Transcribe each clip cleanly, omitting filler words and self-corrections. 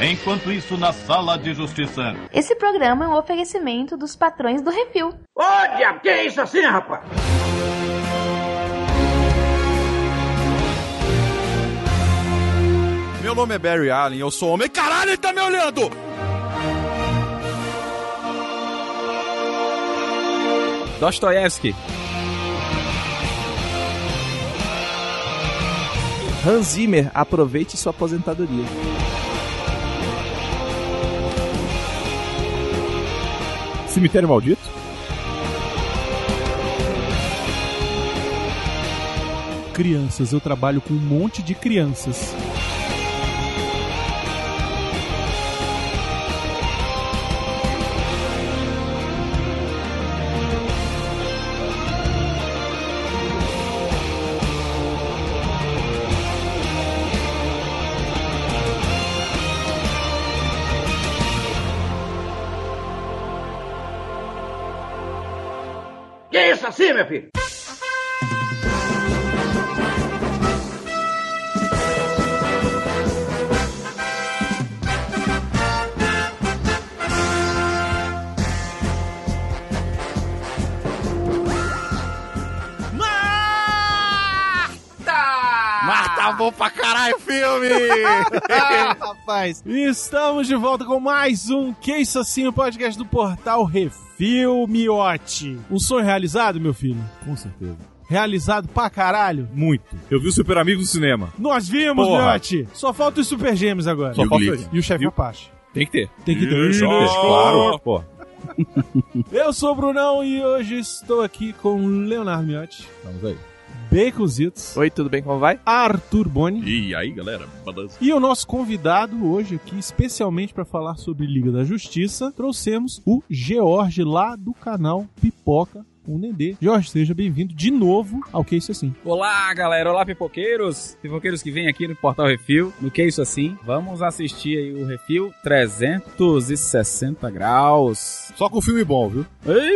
Enquanto isso, na sala de justiça. Esse programa é um oferecimento dos patrões do Refil. Ô, diabo, que é isso assim, rapaz? Meu nome é Barry Allen, eu sou homem. Caralho, ele tá me olhando! Dostoiévski. Hans Zimmer, aproveite sua aposentadoria. Cemitério Maldito? Crianças, eu trabalho com um monte de crianças. Que é isso assim, meu filho? Marta, bom pra caralho o filme! Rapaz, estamos de volta com mais um Que Isso Assim, o podcast do portal Refil Miote. Um sonho realizado, meu filho? Com certeza. Realizado pra caralho? Muito. Eu vi o Super Amigos no cinema. Nós vimos, Miote! Só falta os Super Gêmeos agora. Só falta isso. E o chefe Apache. Tem que ter. Tem que ter. Claro, pô. Eu sou o Brunão e hoje estou aqui com o Leonardo Miotti. Vamos aí. Baconzitos. Oi, tudo bem? Como vai? Arthur Boni. E aí, galera? Balança. E o nosso convidado hoje aqui, especialmente para falar sobre Liga da Justiça, trouxemos o George lá do canal Pipoca com o Nedê. Jorge, seja bem-vindo de novo ao Que Isso Assim. Olá, galera. Olá, pipoqueiros. Pipoqueiros que vêm aqui no Portal Refil. No Que Isso Assim. Vamos assistir aí o Refil 360 graus. Só com filme bom, viu?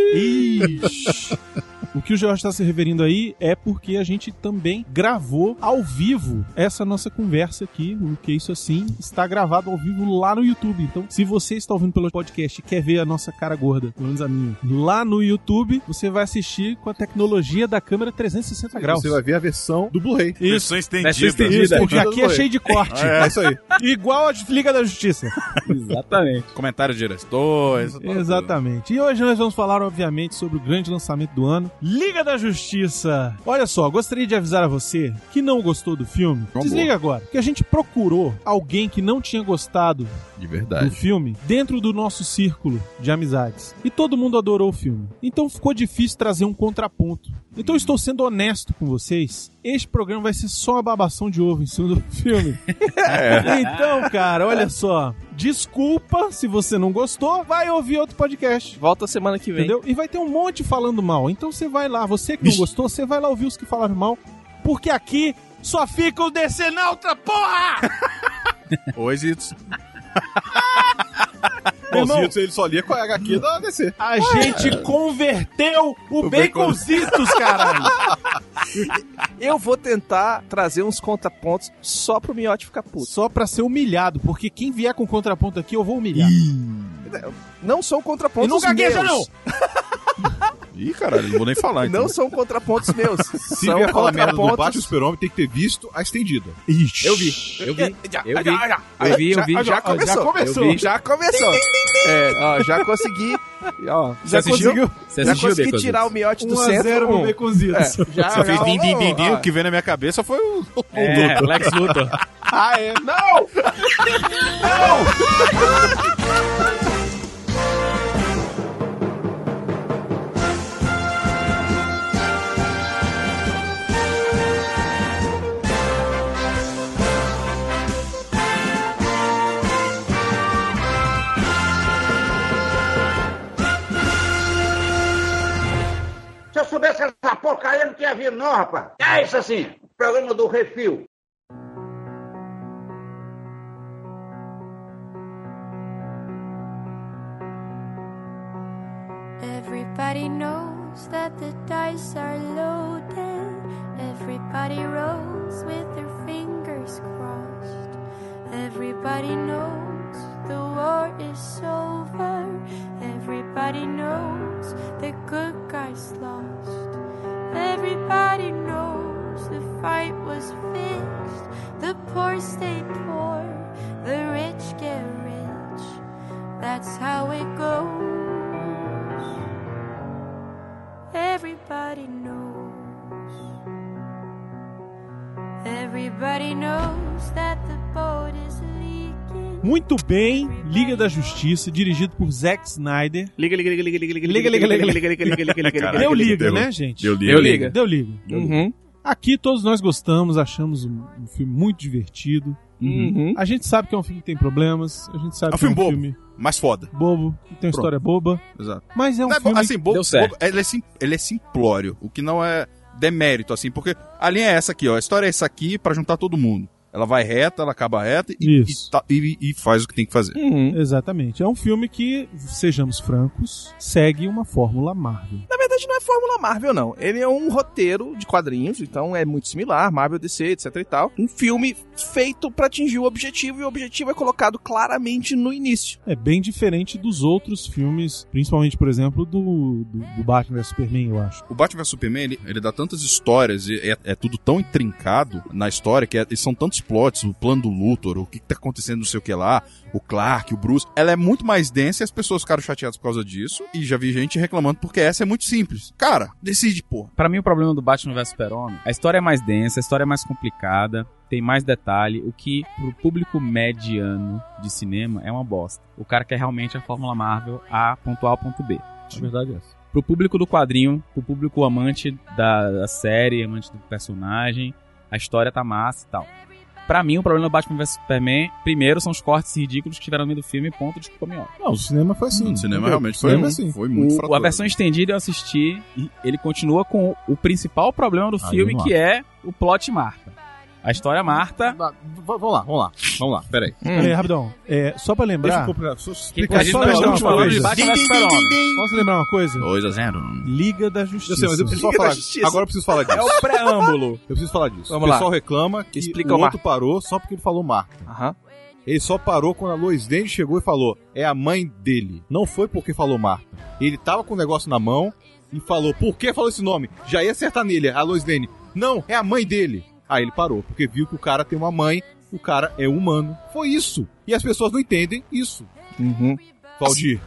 Ixi. O que o Jorge está se referindo aí é porque a gente também gravou ao vivo essa nossa conversa aqui, o Que Isso Assim, está gravado ao vivo lá no YouTube. Então, se você está ouvindo pelo podcast e quer ver a nossa cara gorda, pelo menos a minha, lá no YouTube, você vai assistir com a tecnologia da câmera 360 graus. Você vai ver a versão do Blu-ray. Versão estendida. Isso, porque aqui é cheio de corte. É isso aí. Igual a de Liga da Justiça. Exatamente. Comentário de diretores. Exatamente. E hoje nós vamos falar, obviamente, sobre o grande lançamento do ano, Liga da Justiça. Olha só, gostaria de avisar a você que não gostou do filme. Desliga agora, porque a gente procurou alguém que não tinha gostado De verdade. do filme dentro do nosso círculo de amizades. E todo mundo adorou o filme. Então ficou difícil trazer um contraponto. Então eu estou sendo honesto com vocês. Este programa vai ser só uma babação de ovo em cima do filme. Então, cara, olha só. Desculpa se você não gostou, vai ouvir outro podcast. Volta semana que vem. Entendeu? E vai ter um monte falando mal. Então você vai lá, você que não gostou, você vai lá ouvir os que falaram mal. Porque aqui só fica o Decenaltra, porra! Oi, Zitos. Meu irmão, Zitos, ele só lia com a HQ da DC. a gente converteu o Baconzitos, caralho! Eu vou tentar trazer uns contrapontos só pro Miotti ficar puto. Só pra ser humilhado, porque quem vier com contraponto aqui, eu vou humilhar. Não são contrapontos E não gagueja, meus. Ih, caralho, não vou nem falar. Então. Não são contrapontos meus. Se São vier falar merda do contrapontos... Batman Super-Homem, tem que ter visto a estendida. Ixi. Eu vi. Já começou. Já começou. Já consegui. Ó, Você assistiu? Já Baconzitos? consegui tirar o Miotti do centro. 1-0 pro Baconzitos. Só fez din-din-din-din, o que veio na minha cabeça foi o Lex Luthor. Ah, é? Não! Se eu soubesse essa porcaria, eu não tinha vindo, não, rapaz. É isso assim, programa do Refil. Everybody knows that the dice are loaded. Everybody rolls with their fingers crossed. Everybody knows is over. Everybody knows the good guys lost. Everybody knows the fight was fixed. The poor stay poor, the rich get rich. That's how it goes. Everybody knows. Everybody knows that the boat is leaking. Muito bem, Liga da Justiça, dirigido por Zack Snyder. Liga. Deu liga, né, gente? Deu liga. Deu liga. Uhum. Aqui todos nós gostamos, achamos um filme muito divertido. Uhum. A gente sabe que é um filme que tem problemas, a gente sabe É um que é um filme bobo. filme Mas foda. bobo, que tem uma Pronto. história boba, Exato. mas é um Não é filme assim, bobo, Deu certo. ele é simplório, o que não é demérito, assim, porque a linha é essa aqui, ó. A história é essa aqui pra juntar todo mundo. Ela vai reta, ela acaba reta Isso. e faz o que tem que fazer. Uhum. Exatamente. É um filme que, sejamos francos, segue uma fórmula Marvel. Na verdade, não é Fórmula Marvel, não. Ele é um roteiro de quadrinhos, então é muito similar, Marvel, DC, etc e tal. Um filme feito pra atingir o objetivo, e o objetivo é colocado claramente no início. É bem diferente dos outros filmes, principalmente, por exemplo, do Batman vs Superman, eu acho. O Batman vs Superman, ele dá tantas histórias, e é tudo tão intrincado na história, que são tantos plots, o plano do Luthor, o que tá acontecendo, não sei o que lá, o Clark, o Bruce. Ela é muito mais densa e as pessoas ficaram chateadas por causa disso, e já vi gente reclamando porque essa é muito simples. Cara, decide, porra. Pra mim, o problema do Batman vs Super-Homem, a história é mais densa, a história é mais complicada, tem mais detalhe, o que pro público mediano de cinema é uma bosta. O cara quer realmente a Fórmula Marvel A, ponto A, ponto B. A verdade é essa. Pro público do quadrinho, pro público amante da série, amante do personagem, a história tá massa e tal. Pra mim, o problema do Batman vs Superman, primeiro, são os cortes ridículos que tiveram no meio do filme, ponto, desculpa a minha hora. Não, o cinema foi assim. No cinema realmente foi foi, assim. foi muito A fraturado. versão estendida eu assisti e ele continua com o principal problema do filme, não que é o plot Marta. A história Marta... Vamos lá, peraí. Peraí, rapidão. Só pra Deixa lembrar, eu comprar, só explicar. A é gente só não lembrar estamos uma falando coisa. de Batman vs Super-Homem. Posso lembrar uma coisa? 2-0. Liga da Eu Justiça. sei, mas eu preciso Liga da falar. Justiça. Agora eu preciso falar disso. É o preâmbulo. Eu preciso falar disso. Vamos o lá. pessoal reclama que Explica o o outro parou só porque ele falou Marta. Aham. Ele só parou quando a Lois Lane chegou e falou, é a mãe dele. Não foi porque falou Marta. Ele tava com o negócio na mão e falou, por que falou esse nome? Já ia acertar nele, a Lois Lane. Não, é a mãe dele. Aí ele parou, porque viu que o cara tem uma mãe, o cara é humano. Foi isso. E as pessoas não entendem isso. Uhum. Valdir.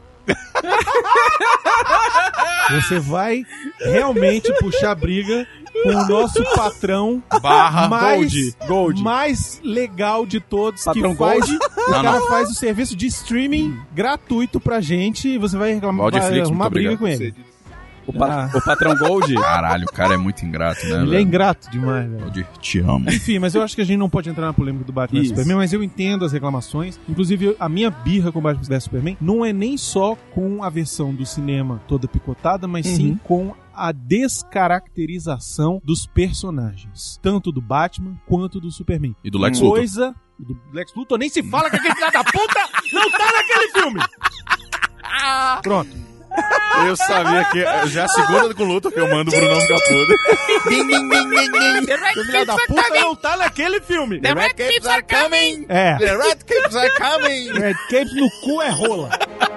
Você vai realmente puxar briga com o nosso patrão Barra mais, Gold. mais legal de todos, Patrão que faz, Gold? o Não, cara faz o serviço de streaming gratuito pra gente e você vai reclamar, Valdir vai Flix, arrumar muito briga obrigado. com ele. O patrão Gold... Caralho, o cara é muito ingrato, né, Ele é velho? ingrato demais, velho. Valdir, te amo. Enfim, mas eu acho que a gente não pode entrar na polêmica do Batman vs Isso. Superman, mas eu entendo as reclamações. Inclusive, a minha birra com o Batman vs Superman não é nem só com a versão do cinema toda picotada, mas sim com a descaracterização dos personagens. Tanto do Batman quanto do Superman. E do Lex Luthor. Coisa... Do Lex Luthor nem se fala que aquele filho da puta não tá naquele filme! Pronto. Eu sabia que... Já é a segunda com o Luthor que eu mando pro Bruno ficar puto. O filho da puta não tá naquele filme! The Red Capes are coming! É. The Red Capes are coming! Red Capes no cu é rola.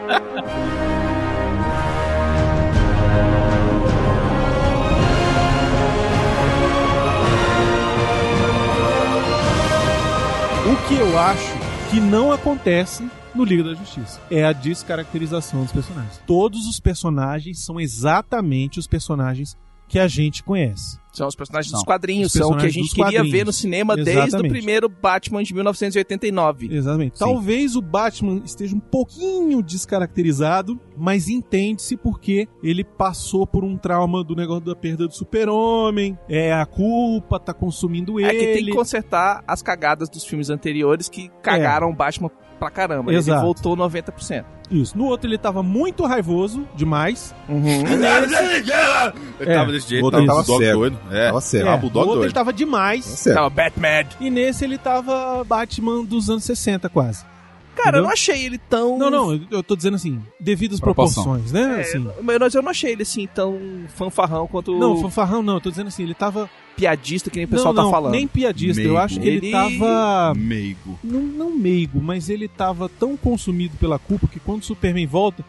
O que eu acho que não acontece no Liga da Justiça é a descaracterização dos personagens. Todos os personagens são exatamente os personagens que a gente conhece. São os personagens Não. dos quadrinhos, Os são o que a personagens gente dos queria quadrinhos. ver no cinema desde o Exatamente. primeiro Batman de 1989. Exatamente. Sim. Talvez o Batman esteja um pouquinho descaracterizado, mas entende-se porque ele passou por um trauma do negócio da perda do Super-Homem, a culpa tá consumindo ele. É que tem que consertar as cagadas dos filmes anteriores que cagaram o Batman pra caramba. Exato. Ele voltou 90%. Isso. No outro ele tava muito raivoso demais. Uhum. Ele tava desse jeito, O tava outro tava Bulldog cego. doido. É. Tava certo. Ah, No Bulldog outro ele doido. tava demais. Certo. Tava Batman. E nesse ele tava Batman dos anos 60 quase. Cara, Entendeu? eu não achei ele tão... Não, eu tô dizendo assim, devidas proporções, né? Assim. Mas eu não achei ele assim tão fanfarrão quanto... Não, fanfarrão não, eu tô dizendo assim, ele tava... piadista, que nem o pessoal tá falando. Nem piadista, Meigo. eu acho que ele tava... Meigo. Não meigo, mas ele tava tão consumido pela culpa que quando o Superman volta...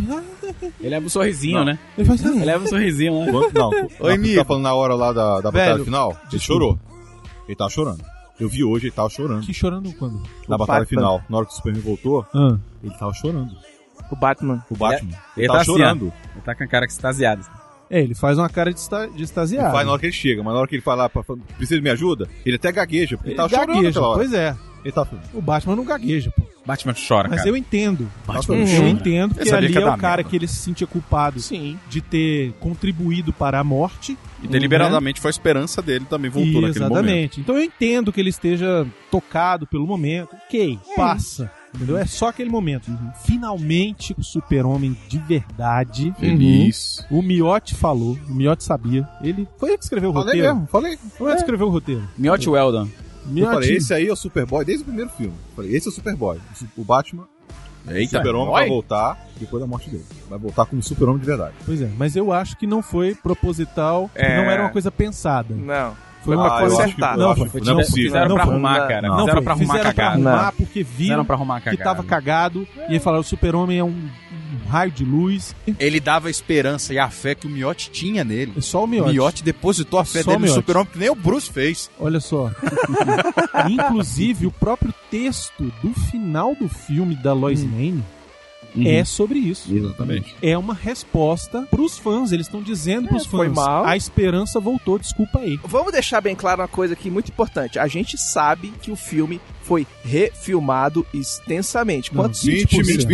Ele leva um sorrisinho, Não. né? Ele faz... Ele leva um sorrisinho, né? Não, Oi, você tá falando na hora lá da batalha final? Ele desculpa. chorou. Ele tava chorando. Eu vi hoje, ele tava chorando. Que chorando quando? Na O batalha Batman. final, na hora que o Superman voltou, Ah. ele tava chorando. O Batman. O Batman. Ele Ele tava tá assim, chorando. Ele tá com a cara extasiada. Ele faz uma cara de Ele extasiado. faz na hora que ele chega, mas na hora que ele fala, precisa de minha ajuda, ele até gagueja, porque ele tava chorando gagueja, naquela hora. pois é. Ele tava chorando. O Batman não gagueja, pô. Batman chora, Mas cara. eu entendo. Batman Eu chora. entendo que Eu sabia ali que ia é o dar cara merda. que ele se sentia culpado Sim. de ter contribuído para a morte. E deliberadamente foi a esperança dele também voltou naquele momento. Exatamente. Então eu entendo que ele esteja tocado pelo momento. Ok, passa. Entendeu? É só aquele momento. Finalmente o Super-Homem de verdade. Feliz. O Miotti falou, o Miotti sabia. Ele foi ele que escreveu o Falei roteiro. mesmo, falei. Foi ele que escreveu o roteiro. Miotti Weldon. Eu falei, Miotti. esse aí é o Superboy desde o primeiro filme. Eu falei, esse é o Superboy. O Batman, o Eita. Super-Homem vai voltar depois da morte dele. Vai voltar como Super-Homem de verdade. Pois é, mas eu acho que não foi proposital, que não era uma coisa pensada. Não. Foi Ah, uma eu coisa acho acertada. que- eu acho que não é possível. Fizeram Não pra foi. arrumar, cara. Não, Fizeram pra arrumar Fizeram pra cagada. arrumar porque viram Fizeram pra arrumar que cagada. tava cagado e aí falaram, o Super-Homem é um raio de luz. Ele dava a esperança e a fé que o Miotti tinha nele. É só o O Miotti. Miotti depositou a fé Só dele o no Miotti. Super-Homem, que nem o Bruce fez. Olha só. Inclusive, o próprio texto do final do filme da Lois Lane é sobre isso. Exatamente. É uma resposta pros fãs. Eles estão dizendo pros foi fãs, mal. a esperança voltou, desculpa aí. Vamos deixar bem claro uma coisa aqui muito importante. A gente sabe que o filme foi refilmado extensamente. Quantos 20%.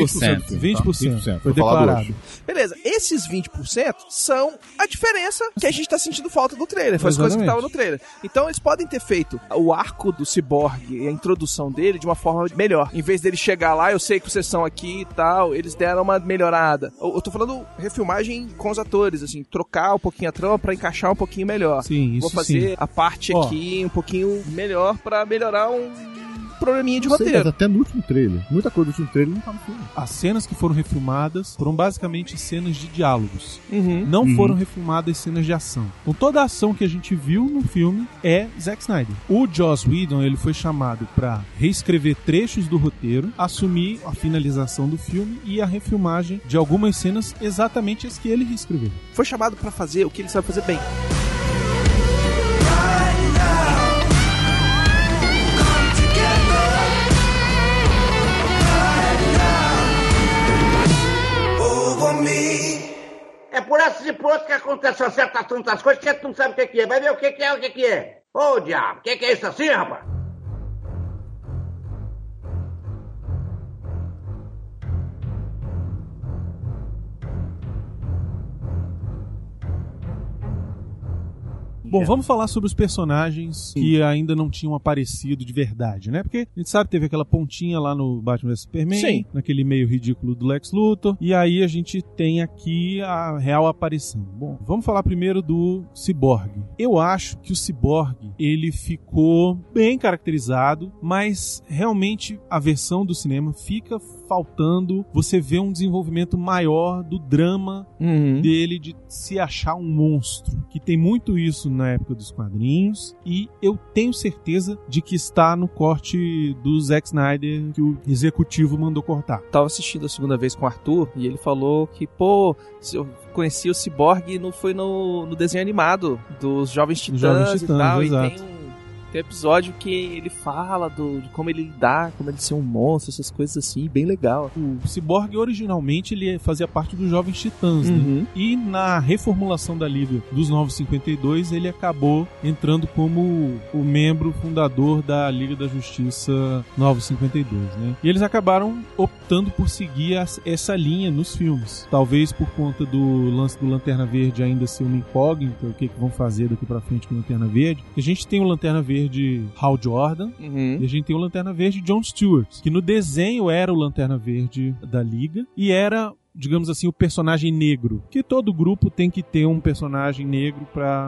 20%. Foi Foi falado declarado. hoje. Beleza, esses 20% são a diferença que a gente tá sentindo falta do trailer. Foi as coisas que Exatamente. estavam no trailer. Então eles podem ter feito o arco do Cyborg e a introdução dele de uma forma melhor. Em vez dele chegar lá, eu sei que vocês são aqui e tal, eles deram uma melhorada. Eu tô falando refilmagem com os atores, assim, trocar um pouquinho a trama pra encaixar um pouquinho melhor. Sim, isso Vou fazer sim. a parte Ó. aqui um pouquinho melhor pra melhorar um probleminha de Não sei, mas roteiro. até no último trailer. Muita coisa do último trailer não tá no filme. As cenas que foram refilmadas foram basicamente cenas de diálogos. Uhum. Não foram refilmadas cenas de ação. Então toda a ação que a gente viu no filme é Zack Snyder. O Joss Whedon, ele foi chamado pra reescrever trechos do roteiro, assumir a finalização do filme e a refilmagem de algumas cenas exatamente as que ele reescreveu. Foi chamado pra fazer o que ele sabe fazer bem. É por essas e por outras que acontecem certas tantas coisas que tu não sabe o que é. Vai ver o que é, o que é. Ô, diabo, o que é isso assim, rapaz? Bom, vamos falar sobre os personagens que ainda não tinham aparecido de verdade, né? Porque a gente sabe que teve aquela pontinha lá no Batman vs Superman, Sim. naquele meio ridículo do Lex Luthor, e aí a gente tem aqui a real aparição. Bom, vamos falar primeiro do Cyborg. Eu acho que o Cyborg, ele ficou bem caracterizado, mas realmente a versão do cinema fica faltando você ver um desenvolvimento maior do drama dele de se achar um monstro, que tem muito isso na época dos quadrinhos, e eu tenho certeza de que está no corte do Zack Snyder que o executivo mandou cortar. Tava assistindo a segunda vez com o Arthur e ele falou que, pô, eu conheci o Cyborg foi no desenho animado dos Jovens Titãs, Jovens Titãs, e tal, exato. e tem um episódio que ele fala de como ele lidar, como ele ser um monstro, essas coisas assim, bem legal. O Cyborg originalmente ele fazia parte dos Jovens Titãs, né? Uhum. E na reformulação da Liga dos Novos 52 ele acabou entrando como o membro fundador da Liga da Justiça Novos 52, né? E eles acabaram optando por seguir essa linha nos filmes. Talvez por conta do lance do Lanterna Verde ainda ser uma incógnita, o que vão fazer daqui pra frente com o Lanterna Verde. A gente tem o Lanterna Verde Hal Jordan, e a gente tem o Lanterna Verde John Stewart, que no desenho era o Lanterna Verde da Liga e era, digamos assim, o personagem negro, que todo grupo tem que ter um personagem negro pra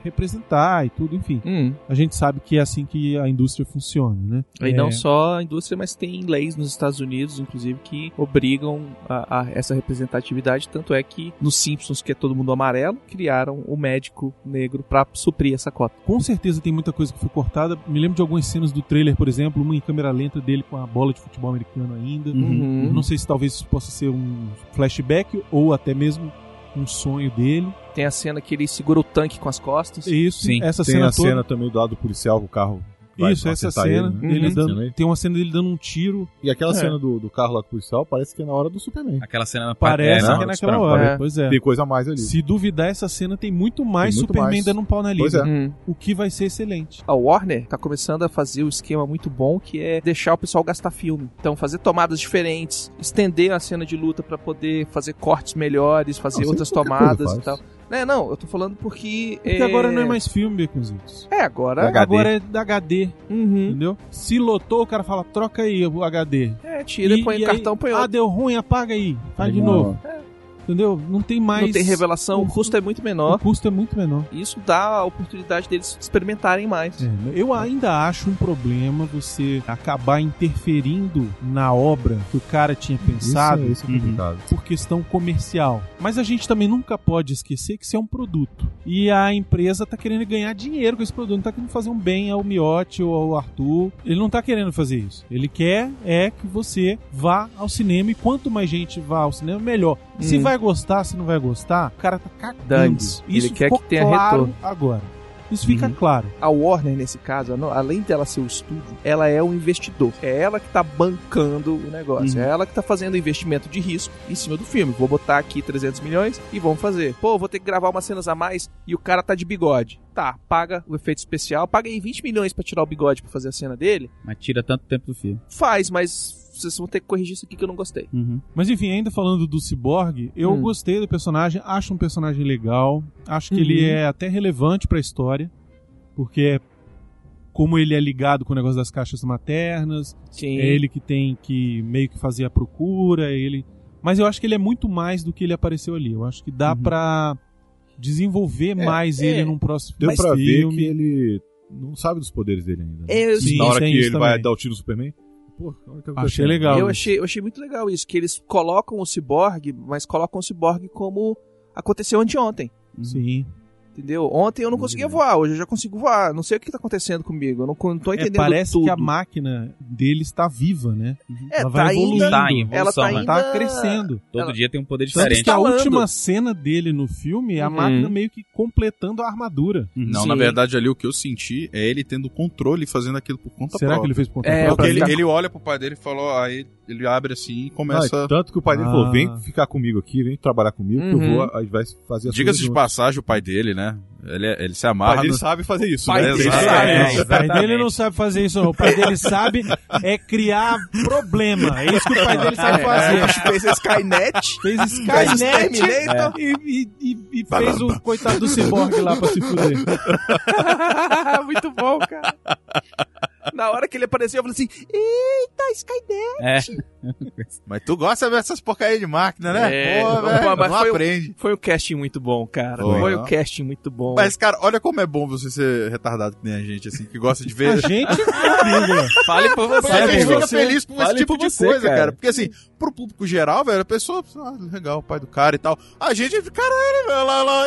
representar e tudo, enfim. A gente sabe que é assim que a indústria funciona, né? E não só a indústria, mas tem leis nos Estados Unidos, inclusive, que obrigam a essa representatividade. Tanto é que nos Simpsons, que é todo mundo amarelo, criaram o médico negro pra suprir essa cota. Com certeza tem muita coisa que foi cortada. Me lembro de algumas cenas do trailer, por exemplo, uma em câmera lenta dele com a bola de futebol americano ainda. Eu não sei se talvez isso possa ser um flashback ou até mesmo um sonho dele. Tem a cena que ele segura o tanque com as costas. Isso, Sim. essa Tem cena a toda. cena também do lado do policial com o carro. Isso, essa cena. Ele dando, tem uma cena dele dando um tiro. E aquela cena do carro lá com o policial parece que é na hora do Superman. Aquela cena Parece né? que é naquela hora. Pois é. Tem coisa a mais ali. Se duvidar, essa cena tem muito mais Tem muito Superman mais. dando um pau na Pois liga. é. O que vai ser excelente. A Warner tá começando a fazer um esquema muito bom, que é deixar o pessoal gastar filme. Então, fazer tomadas diferentes, estender a cena de luta pra poder fazer cortes melhores, fazer Não, outras sempre qualquer tomadas coisa e tal. Não, eu tô falando porque... Porque agora não é mais filme, Baconzitos. Agora... Agora é da HD, entendeu? Se lotou, o cara fala, troca aí o HD. Tira, põe o cartão, aí, põe outro. deu ruim, apaga aí. Faz de novo. Entendeu? Não tem mais... Não tem revelação, o custo é muito menor. O custo é muito menor. Isso dá a oportunidade deles experimentarem mais. Eu ainda acho um problema você acabar interferindo na obra que o cara tinha pensado Isso é complicado. por questão comercial. Mas a gente também nunca pode esquecer que isso é um produto. E a empresa tá querendo ganhar dinheiro com esse produto. Não tá querendo fazer um bem ao Miotti ou ao Arthur. Ele não tá querendo fazer isso. Ele quer que você vá ao cinema, e quanto mais gente vá ao cinema, melhor. Se vai gostar, se não vai gostar, o cara tá cagando. Dane-se. Isso Ele quer ficou que tenha claro retorno. agora. Isso fica claro. A Warner, nesse caso, além dela ser o estúdio, ela é o investidor. É ela que tá bancando o negócio. É ela que tá fazendo o investimento de risco em cima do filme. Vou botar aqui 300 milhões e vamos fazer. Pô, vou ter que gravar umas cenas a mais e o cara tá de bigode. Tá, paga o efeito especial. Paga aí 20 milhões pra tirar o bigode pra fazer a cena dele. Mas tira tanto tempo do filme. Faz, mas... vocês vão ter que corrigir isso aqui que eu não gostei. Mas enfim, ainda falando do Cyborg, eu gostei do personagem, acho um personagem legal, acho que ele é até relevante pra história, porque como ele é ligado com o negócio das caixas maternas, Sim. é ele que tem que meio que fazer a procura, mas eu acho que ele é muito mais do que ele apareceu ali. Eu acho que dá pra desenvolver mais ele num próximo Deu pra ver filme. que ele não sabe dos poderes dele ainda. Sim, na hora tem que isso ele vai também. dar o tiro no Superman, pô, olha o que Achei aconteceu. legal. Eu achei muito legal isso, que eles colocam o Cyborg, mas colocam o Cyborg como aconteceu anteontem. Sim. Entendeu? Ontem eu não conseguia voar, hoje eu já consigo voar. Não sei o que tá acontecendo comigo, eu não tô entendendo Parece tudo. que a máquina dele está viva, né? Ela tá vai evoluindo. ainda, Tá em evolução, ela tá né? ainda... Tá crescendo. Todo dia tem um poder Tanto diferente. que a falando. última cena dele no filme é a máquina meio que completando a armadura. Não, Sim. na verdade ali o que eu senti é ele tendo controle e fazendo aquilo por conta Será própria. que ele fez por conta É, própria? Porque pra ficar- ele olha pro pai dele e falou, aí ele abre assim e começa... Tanto que o pai dele falou, vem ficar comigo aqui, vem trabalhar comigo, que eu vou, aí vai fazer as Diga-se de coisas passagem, o pai dele, né? Ele se juntos. O amarra... pai dele no- sabe fazer isso, pai né? dele Exato. sabe. O pai dele não sabe fazer isso, não. O pai dele sabe criar problema. É isso que o pai dele sabe fazer. Fez a Skynet. Fez Fez Skynet Terminator. e fez o coitado do Cyborg lá pra se fuder. Muito bom, cara. Na hora que ele apareceu, eu falei assim, eita, Skynet. Mas tu gosta dessas porcaria de máquina, né? É, Pô, pô, velho, mas não foi aprende. Foi um casting muito bom, cara. Foi, Foi ó. um casting muito bom. Mas, cara, olha como é bom você ser retardado que nem a gente, assim, que gosta de ver... A gente, amigo. Fale por você, Porque a gente amigo. fica feliz com esse Fale tipo por de você, coisa, cara. cara. Porque assim, pro público geral, velho, a pessoa, legal, o pai do cara e tal. A gente, caralho, velho, lá.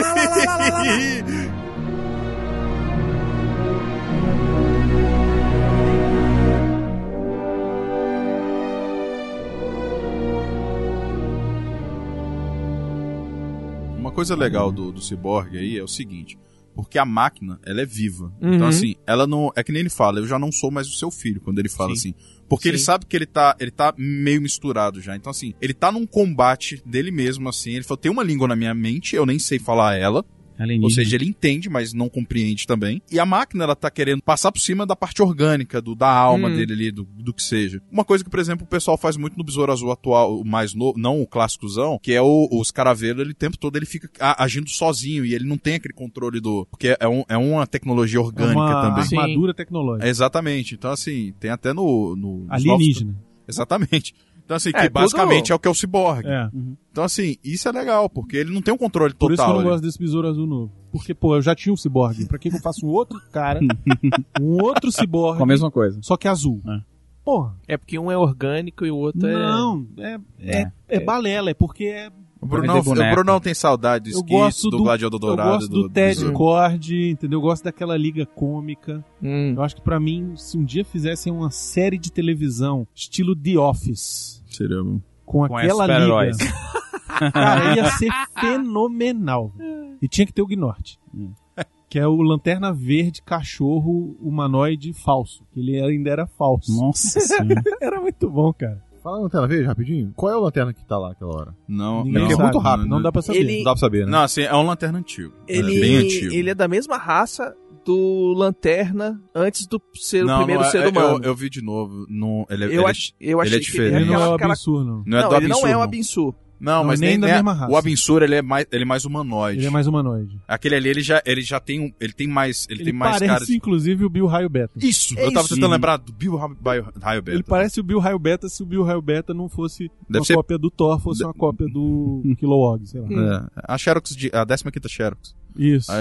Uma coisa legal do Cyborg aí é o seguinte, porque a máquina, ela é viva. Então, assim, ela não... É que nem ele fala, eu já não sou mais o seu filho, quando ele fala assim. Porque ele sabe que ele tá meio misturado já. Então, assim, ele tá num combate dele mesmo, assim. Ele falou, tem uma língua na minha mente, eu nem sei falar ela. Ou seja, ele entende, mas não compreende também. E a máquina, ela tá querendo passar por cima da parte orgânica, da alma dele ali, do que seja. Uma coisa que, por exemplo, o pessoal faz muito no Besouro Azul atual, o mais novo, não o clássicozão, que é os caraveiros, ele o tempo todo ele fica agindo sozinho e ele não tem aquele controle porque é uma tecnologia orgânica uma também. armadura tecnológica. Exatamente. Então, assim, tem até no Alienígena. Exatamente. Então, assim, que basicamente tudo... é o que é o Cyborg. É. Então, assim, isso é legal, porque ele não tem um controle Por isso que eu total. não gosto desse Besouro Azul novo. Porque, pô, eu já tinha um Cyborg. Pra que eu faço um outro cara, um outro Cyborg, Com a mesma coisa. só que azul? Porra. É porque um é orgânico e o outro Não, é balela, é porque é... O Vai Brunão, ter boneco. o Brunão tem saudade do Eu gosto Skits, do Gladiador Dourado. Eu gosto do Ted Besouro. Cord, entendeu? Eu gosto daquela liga cômica. Hum. Eu acho que pra mim, se um dia fizessem uma série de televisão estilo The Office, Seria bom. com Com aquela super-heróis. liga, cara, ia ser fenomenal. E tinha que ter o Gnort. Que é o Lanterna Verde cachorro humanoide falso. Que ele ainda era falso. Nossa senhora. Era muito bom, cara. Fala a Lanterna Verde, rapidinho. Qual é o Lanterna que tá lá naquela hora? Não, Ninguém porque é sabe, muito rápido, Não né? dá pra saber. Ele- Não dá pra saber, né? Não, assim, é um Lanterna antigo. Ele, É bem antigo. ele é da mesma raça do Lanterna antes do ser o primeiro não, ser humano. Eu vi de novo. Não, ele, Eu achei ele é que ele diferente. Ele não é o aquela- Absurdo, não. Não é Não, do ele não é o não. Abinsu. Não, Não, mas nem nem da é. mesma raça. O Abensur, ele é mais humanoide. Ele é mais humanoide. Aquele ali, ele já tem um. Ele tem mais. Ele tem mais parece, cara de. inclusive, o Bill Raio Beta. Isso! É Eu tava isso. tentando lembrar do Bill Raio Beta. Ele parece o Bill Raio Beta se o Bill Raio Beta não fosse Deve uma ser- cópia do Thor, fosse uma cópia do Kilowog, sei lá. A Xerox, a 15ª Xerox. Isso.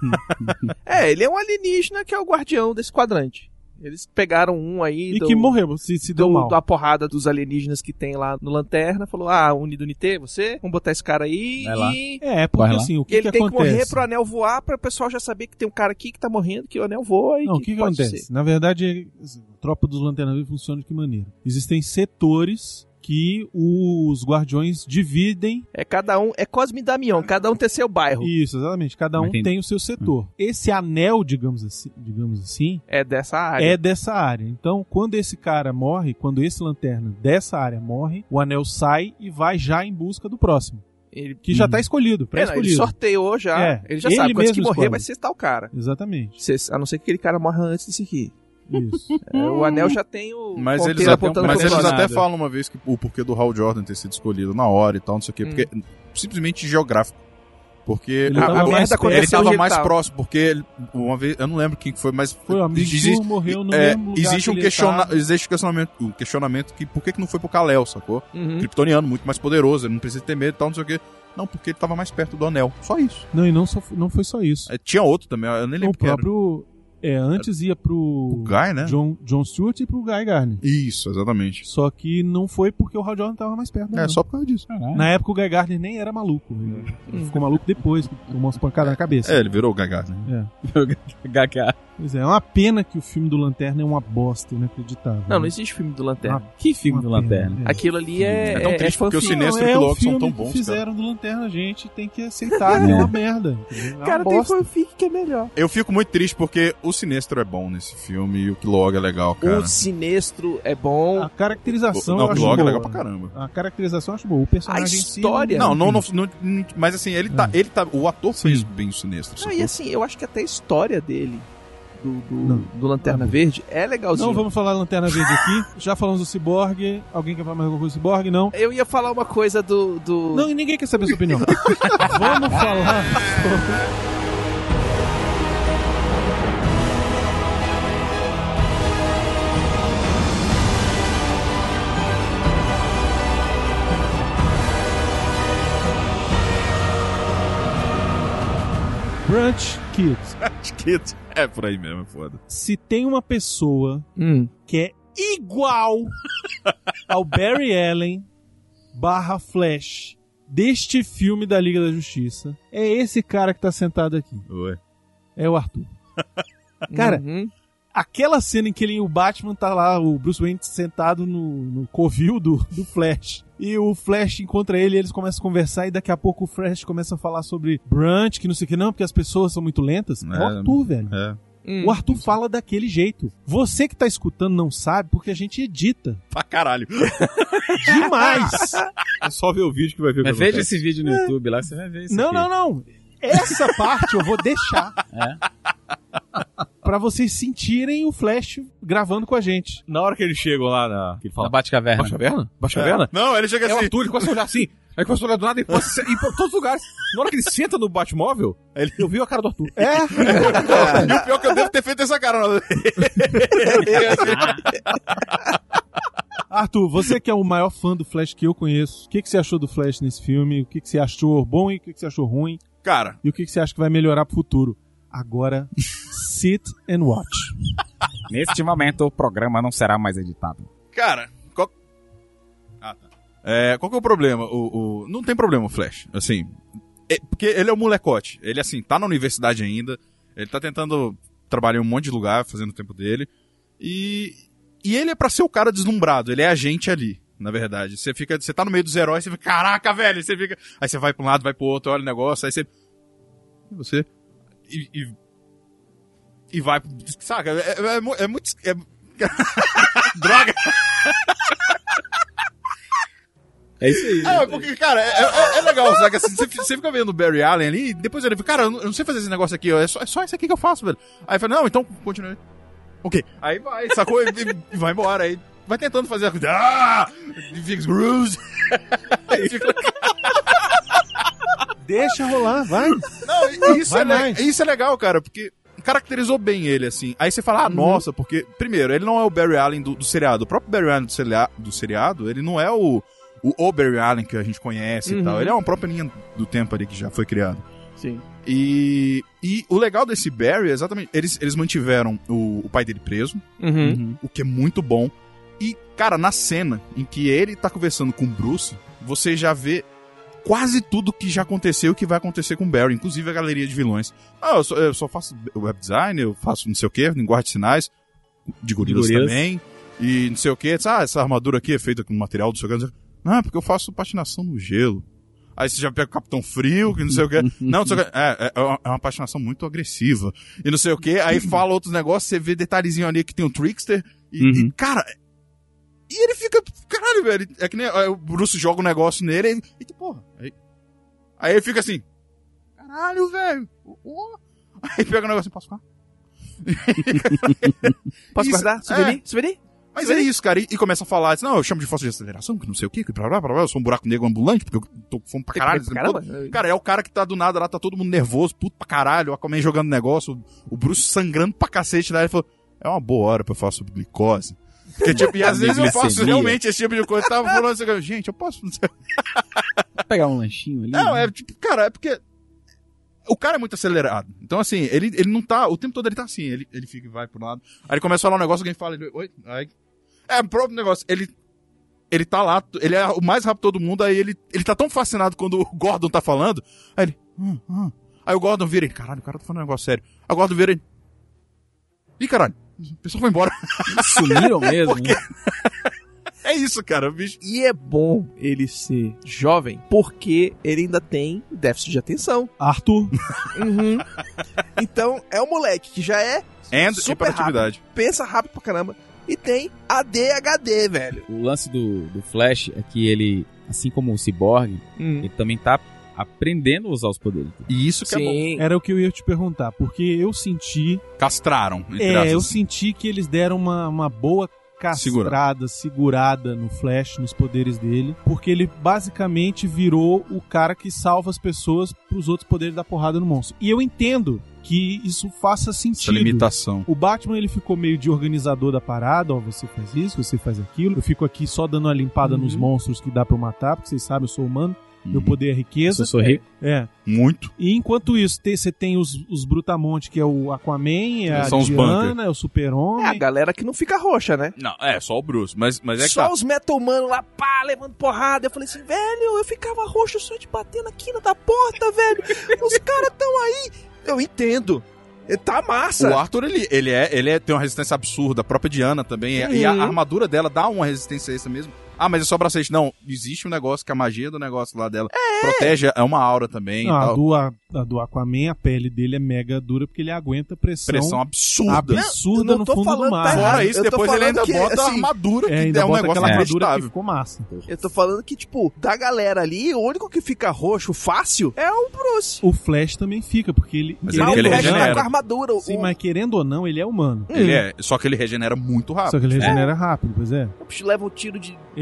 Ah, Ele é um alienígena que é o guardião desse quadrante. Eles pegaram um aí E que morreu, se deu mal. da porrada dos alienígenas que tem lá no Lanterna. Falou, Unidunité, você? Vamos botar esse cara aí Vai lá. e... É, porque Vai lá. assim, o que, ele que tem acontece? que morrer pro anel voar pra o pessoal já saber que tem um cara aqui que tá morrendo, que o anel voa e Não, o que pode acontece? ser. Na verdade, a tropa dos Lanternas Verdes funciona de que maneira? Existem setores que os guardiões dividem. É cada um, é Cosme e Damião, cada um tem seu bairro. Isso, exatamente. Cada um Entendi. tem o seu setor. Esse anel, digamos assim, É dessa área. é dessa área. Então, quando esse cara morre, quando esse lanterna dessa área morre, o anel sai e vai já em busca do próximo. Ele, Que já tá escolhido, ele pré-escolhido. sorteou já. É, Ele já ele sabe, quando esse que mesmo morrer escolhe. vai ser tal cara. Exatamente. A não ser que aquele cara morra antes desse aqui. Isso. O anel já tem o Mas ponteiro eles, apontando mas pro eles próximo. até falam uma vez que o porquê do Hal Jordan ter sido escolhido na hora e tal, não sei o quê. Porque simplesmente geográfico. Porque Ele A tava merda mais aconteceu ele tava onde mais tava. próximo, porque uma vez, eu não lembro quem foi, mas Foi o amigo existe, morreu no mesmo lugar existe um que ele tava. existe um questionamento que por que não foi pro Kal-El, sacou? Uhum. Kryptoniano, muito mais poderoso, ele não precisa ter medo e tal, não sei o quê. Não, porque ele tava mais perto do anel. Só isso. Não, e não foi só isso. Tinha outro também, eu nem O lembro quem era. próprio... antes ia pro O Guy, né? John Stewart e pro Guy Gardner. Isso, exatamente. Só que não foi porque o Hal Jordan tava mais perto. É, não. só por causa disso. Na época o Guy Gardner nem era maluco. Ele ficou maluco depois, que tomou umas pancadas na cabeça. É, ele virou o Gagar, né? HK. Pois é uma pena que o filme do Lanterna é uma bosta inacreditável. Não existe filme do Lanterna. Que filme do Uma pena, Lanterna? velho. Aquilo ali É tão triste porque o fanfic. Sinestro Não, e o é o Kilowog são filme tão que bons, cara. fizeram do Lanterna, a gente tem que aceitar que é uma merda. entendeu? É uma Cara, tem bosta. fanfic que é melhor. Eu fico muito triste porque o Sinestro é bom nesse filme e o Kilowog é legal, cara. O Sinestro é bom. A caracterização Não, eu o acho Kilowog é boa. legal pra caramba. A caracterização eu acho boa. O personagem A em si, história- Não, mas assim, ele tá, o ator fez Sim. bem o Sinestro. Não, sacou? e assim, eu acho que até a história dele, Não. do Lanterna Verde, é legalzinho. Não vamos falar Lanterna Verde aqui. Já falamos do Cyborg. Alguém quer falar mais alguma coisa do Cyborg? Não. Eu ia falar uma coisa do... Não, e ninguém quer saber a sua opinião. Vamos falar sobre... Brunch Kids. Acho que é por aí mesmo, é foda. Se tem uma pessoa Hum. que é igual ao Barry Allen / Flash deste filme da Liga da Justiça, é esse cara que tá sentado aqui. Oi. É o Arthur. Cara, Uhum. aquela cena em que ele e o Batman tá lá, o Bruce Wayne sentado no covil do Flash. E o Flash encontra ele e eles começam a conversar. E daqui a pouco o Flash começa a falar sobre brunch, que não sei o que, não, porque as pessoas são muito lentas. É o Arthur, velho. É. O Arthur fala daquele jeito. Você que tá escutando não sabe, porque a gente edita. Pra caralho. Demais! É só ver o vídeo que vai ver o que Mas veja acontece. esse vídeo no YouTube lá, você vai ver isso. Não, não, não. Essa parte eu vou deixar. Pra vocês sentirem o Flash gravando com a gente. Na hora que eles chegam lá na... Que ele Na fala... Batcaverna. Batcaverna? Batcaverna? Não, ele chega É o assim. Arthur, ele começa a olhar assim. Aí começa a olhar do nada e passa ir pra todos os lugares. Na hora que ele senta no Batmóvel, eu vi a cara do Arthur. É? E o pior é que eu devo ter feito essa cara. Arthur, você que é o maior fã do Flash que eu conheço, o que você achou do Flash nesse filme? O que você achou bom e o que você achou ruim? Cara, E o que você acha que vai melhorar pro futuro? Agora, sit and watch. Neste momento, o programa não será mais editado. Cara, qual que é o problema? Não tem problema o Flash, assim, porque ele é um molecote, ele assim, tá na universidade ainda, ele tá tentando trabalhar em um monte de lugar, fazendo o tempo dele, e ele é pra ser o cara deslumbrado, ele é a gente ali, na verdade. Você tá no meio dos heróis, você fica, caraca, velho, você fica, aí você vai pra um lado, vai pro outro, olha o negócio, aí você e vai, saca, é muito... Droga! É isso aí. Porque, cara, é legal, sabe? Assim, você fica vendo o Barry Allen ali, e depois ele fica, cara, eu não sei fazer esse negócio aqui, ó, é só isso aqui que eu faço, velho. Aí fala, não, então, continue. Ok. Aí vai, sacou? E vai embora, aí vai tentando fazer a coisa. Fica Bruce. Aí fica... Deixa rolar, vai. Não, isso é legal, cara, porque caracterizou bem ele, assim. Aí você fala, nossa, porque, primeiro, ele não é o Barry Allen do seriado. O próprio Barry Allen do seriado, ele não é o Barry Allen que a gente conhece e tal. Ele é uma própria linha do tempo ali que já foi criado. Sim. E o legal desse Barry é exatamente... Eles mantiveram o pai dele preso, o que é muito bom. E, cara, na cena em que ele tá conversando com o Bruce, você já vê quase tudo que já aconteceu e que vai acontecer com o Barry, inclusive a galeria de vilões. Eu só faço web design, eu faço não sei o que, linguagem de sinais, de gorilas também, e não sei o que. Essa armadura aqui é feita com material do seu cara. Não, porque eu faço patinação no gelo. Aí você já pega o Capitão Frio, que não sei o que. Não, não sei o que. É uma patinação muito agressiva. E não sei o que. Aí fala outros negócios, você vê detalhezinho ali que tem um Trickster. E cara... E ele fica... Caralho, velho. É que nem o Bruce joga um negócio nele e que porra. Aí ele fica assim... Caralho, velho. Aí pega o negócio e posso ficar? Posso guardar? Souvenir? Mas é isso, cara. E começa a falar, não, eu chamo de força de aceleração, que não sei o que, eu sou um buraco negro ambulante, porque eu tô com fome pra caralho. Cara, é o cara que tá do nada lá, tá todo mundo nervoso, puto pra caralho, o Aquaman jogando negócio, o Bruce sangrando pra cacete lá, ele falou, é uma boa hora pra eu falar sobre glicose. Porque, tipo, e às vezes eu faço realmente esse tipo de coisa, tava falando assim, gente, eu posso... Vou pegar um lanchinho ali? Não, é tipo, cara, é porque... O cara é muito acelerado. Então, assim, ele não tá... O tempo todo ele tá assim. Ele fica e vai pro lado. Aí ele começa a falar um negócio, alguém fala... Oi? Aí... É o próprio negócio. Ele tá lá... Ele é o mais rápido de todo mundo. Aí ele tá tão fascinado quando o Gordon tá falando. Aí ele... Aí o Gordon vira ele... Caralho, o cara tá falando um negócio sério. Aí o Gordon vira ele... Ih, caralho. A pessoa foi embora. Sumiram mesmo? Porque... É isso, cara, bicho. E é bom ele ser jovem, porque ele ainda tem déficit de atenção. Arthur. Então, é um moleque que já é super hiperatividade. rápido, pensa rápido pra caramba, e tem ADHD, velho. O lance do Flash é que ele, assim como o Cyborg, ele também tá aprendendo a usar os poderes. E isso que é bom. Era o que eu ia te perguntar, porque eu senti... Castraram. Eu senti que eles deram uma boa segurada no Flash, nos poderes dele, porque ele basicamente virou o cara que salva as pessoas pros outros poderes dar porrada no monstro. E eu entendo que isso faça sentido. Essa limitação. O Batman, ele ficou meio de organizador da parada, ó, você faz isso, você faz aquilo, eu fico aqui só dando uma limpada nos monstros que dá pra eu matar, porque vocês sabem, eu sou humano. Meu poder é riqueza. Eu sou rico. É. Muito. E enquanto isso, você tem os Brutamonte, que é o Aquaman, é a Diana, é o Super-Homem. É a galera que não fica roxa, né? Não, só o Bruce. Mas é que só os Metal Man lá, pá, levando porrada. Eu falei assim, velho, eu ficava roxo só de bater na quina da porta, velho. Os caras tão aí. Eu entendo. Tá massa. O Arthur, ele tem uma resistência absurda. A própria Diana também. E a armadura dela dá uma resistência extra mesmo. Ah, mas é só bracelete. Não, existe um negócio que a magia do negócio lá dela protege, é uma aura também. Não, e tal. A do Aquaman, a pele dele é mega dura porque ele aguenta pressão absurda. Absurda no fundo do mar. Fora isso, depois ele ainda bota a armadura, que ainda é um bota negócio aquela armadura inacreditável. que ficou massa. Eu tô falando que, tipo, da galera ali, o único que fica roxo fácil é o Bruce. O Flash também fica, porque ele... Mas é que ele regenera. Tá com a armadura. Sim, mas querendo ou não, ele é humano. Só que ele regenera muito rápido. Só que ele regenera rápido, pois é. O bicho leva um tiro de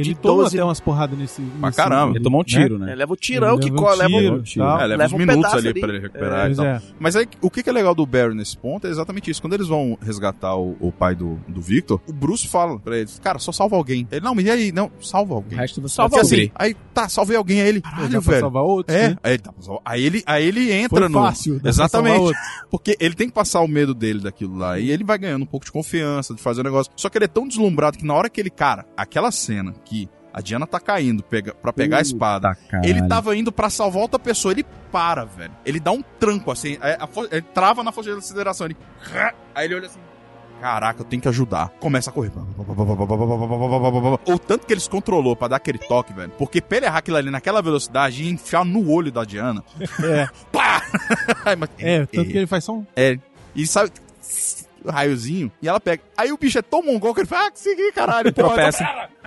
de Ele toma 12... até umas porradas nesse... caramba. Ele tomou um tiro, né? Leva o tirão Ele que leva um leva tiro, um tiro. tal. Leva Leva uns um minutos pedaço ali ali. pra ele recuperar Pois e tal. é. Mas aí, o que é legal do Barry nesse ponto é exatamente isso. Quando eles vão resgatar o pai do Victor, o Bruce fala pra eles, cara, só salva alguém. Ele, não, mas e aí? Não, salva O alguém. resto você Salva vai alguém. descobrir. Aí, tá, salvei alguém. Aí ele, Dá caralho, pra velho. salvar outros, É, né? aí ele entra Foi no... fácil. dá pra Exatamente. salvar outros. Porque ele tem que passar o medo dele daquilo lá. E ele vai ganhando um pouco de confiança, de fazer o negócio. Só que ele é tão deslumbrado que na hora que ele... Cara, aquela cena que a Diana tá caindo pra pegar a espada, ele tava indo pra salvar outra pessoa. Ele para, velho. Ele dá um tranco, assim. Ele trava na força de aceleração. Ele... Aí ele olha assim... Caraca, eu tenho que ajudar. Começa a correr. O tanto que eles controlou pra dar aquele toque, velho. Porque pra ele errar aquilo ali naquela velocidade e enfiar no olho da Diana... É. Pá! Ai, mas- Tanto que ele faz só um... E sabe... O raiozinho. E ela pega. Aí o bicho é tão mongol que ele fala, que caralho, porra. Tropeça.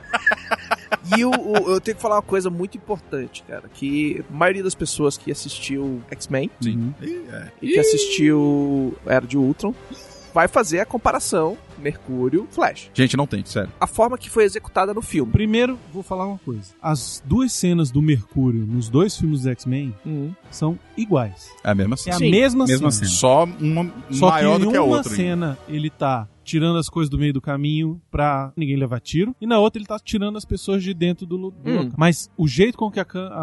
E eu tenho que falar uma coisa muito importante, cara, que a maioria das pessoas que assistiu X-Men Sim. e que assistiu Era de Ultron vai fazer a comparação Mercúrio, Flash. Gente, não tem, sério. A forma que foi executada no filme. Primeiro, vou falar uma coisa. As duas cenas do Mercúrio nos dois filmes do X-Men são iguais. É a mesma cena. É a mesma mesma cena. cena. Só uma Só maior que do que a em uma outra. cena ele tá tirando as coisas do meio do caminho pra ninguém levar tiro, e na outra ele tá tirando as pessoas de dentro do local. Mas o jeito com que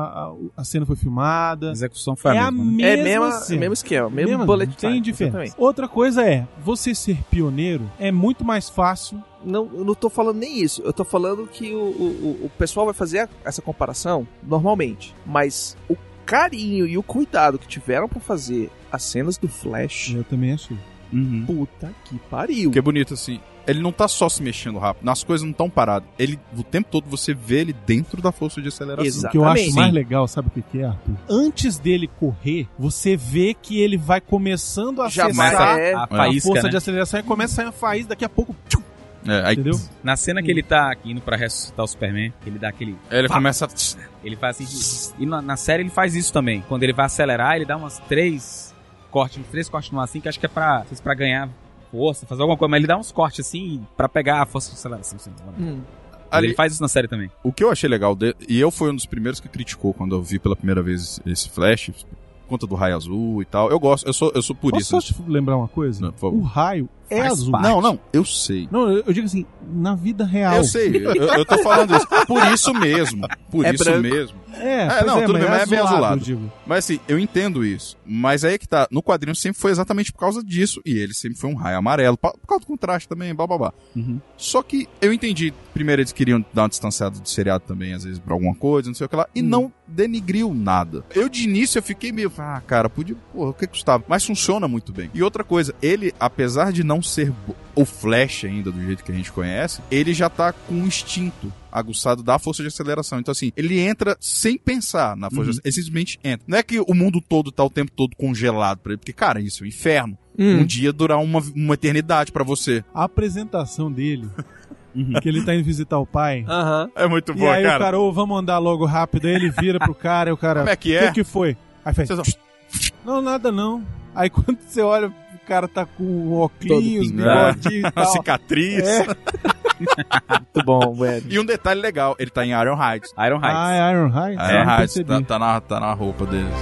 a cena foi filmada A execução foi é a a mesma. Né? mesma É cena. mesmo esquema, mesmo Mesma, bullet não tem time, diferença. exatamente. Outra coisa é, você ser pioneiro é muito mais fácil. Não, eu não tô falando nem isso. Eu tô falando que o pessoal vai fazer essa comparação normalmente. Mas o carinho e o cuidado que tiveram pra fazer as cenas do Flash, Eu também achei. Uhum. puta que pariu. Que é bonito, assim. Ele não tá só se mexendo rápido. As coisas não estão paradas. Ele, o tempo todo, você vê ele dentro da força de aceleração. Exato. O que eu acho Exatamente. mais legal, sabe o que é, Arthur? Antes dele correr, você vê que ele vai começando a Já acessar vai, A a faísca, força né? de aceleração e começa a sair a faísca, daqui a pouco, tchum, Aí, entendeu? Na cena que ele tá indo pra ressuscitar o Superman, ele dá aquele... Ele começa a... Ele faz assim... E na série ele faz isso também. Quando ele vai acelerar, ele dá três cortes no ar assim, que acho que é pra ganhar força, fazer alguma coisa. Mas ele dá uns cortes assim pra pegar a força de aceleração. Assim, Ali, ele faz isso na série também. o que eu achei legal dele, e eu fui um dos primeiros que criticou quando eu vi pela primeira vez esse Flash, por conta do raio azul e tal. Eu gosto, eu sou Posso purista. só te lembrar uma coisa? Não, por favor. O raio é Faz azul. parte. Não, eu sei. Não, eu digo assim, na vida real. Eu sei, eu tô falando isso. Por isso mesmo. Por É isso branco. mesmo. Pois não, tudo bem, mas é bem azulado. eu digo. Mas assim, eu entendo isso. Mas aí é que tá, no quadrinho sempre foi exatamente por causa disso. E ele sempre foi um raio amarelo. Por causa do contraste também, blá blá blá. Só que eu entendi. Primeiro eles queriam dar uma distanciada do seriado também, às vezes, pra alguma coisa, não sei o que lá. E não denigriu nada. Eu de início eu fiquei meio, cara, podia, porra, o que custava? Mas funciona muito bem. E outra coisa, ele, apesar de não ser o Flash ainda, do jeito que a gente conhece, ele já tá com um instinto aguçado da força de aceleração. Então, assim, ele entra sem pensar na força de aceleração. Ele simplesmente entra. Não é que o mundo todo tá o tempo todo congelado pra ele, porque, cara, isso é um inferno. Um dia durar uma eternidade pra você. A apresentação dele, que ele tá indo visitar o pai. É muito E bom, aí cara. o cara, ô, vamos andar logo rápido. Aí ele vira pro cara e o cara... Como é que é? O que foi? Aí faz... Vocês- Não, nada não. Aí quando você olha, o cara tá com óculos, pingado. bigodinho e Uma tal. cicatriz. É. Muito bom, velho. E um detalhe legal, ele tá em Iron Heights. Iron Heights. Ah, é Iron Heights? Iron Não Heights, percebi. tá na roupa deles.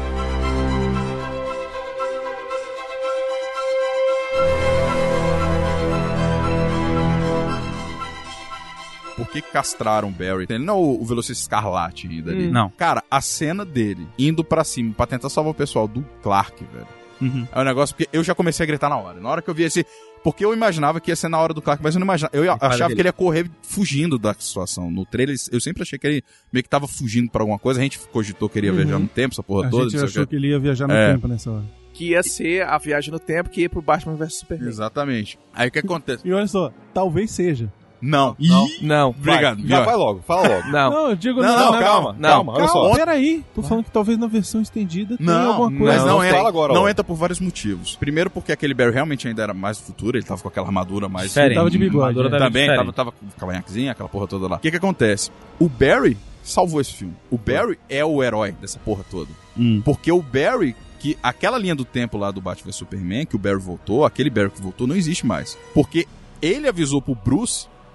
Por que castraram o Barry? Ele não é o Velocista Escarlate ainda ali. Não. Cara, a cena dele indo pra cima pra tentar salvar o pessoal do Clark, velho. É um negócio porque eu já comecei a gritar na hora. Na hora que eu vi esse... Porque eu imaginava que ia ser na hora do Clark, mas eu não imaginava. Eu achava que ele ia correr fugindo da situação. No trailer, eu sempre achei que ele meio que tava fugindo pra alguma coisa. A gente cogitou que ele ia viajar no tempo, essa porra A toda. gente não sei achou o quê. que ele ia viajar no É. tempo nessa hora. Que ia ser a viagem no tempo que ia pro Batman vs Superman. Exatamente. Aí o que acontece? E olha só, talvez seja. Não. Não. Obrigado. Já vai logo, fala logo. Não. Não, eu digo Não, não. Calma, olha só. Calma, peraí. Tô falando que talvez na versão estendida tenha Não, alguma mas coisa. não Fala entra, agora, não ó. entra por vários motivos. Primeiro porque aquele Barry realmente ainda era mais do futuro, ele tava com aquela armadura mais... Diferente. Tava de bigode, Armadura é. dela Também, diferente. tava com cavanhaquezinha, aquela porra toda lá. O que acontece? O Barry salvou esse filme. O Barry é o herói dessa porra toda. Porque o Barry, que aquela linha do tempo lá do Batman vs Superman, que o Barry voltou, aquele Barry que voltou, não existe mais. Porque ele avisou pro Bruce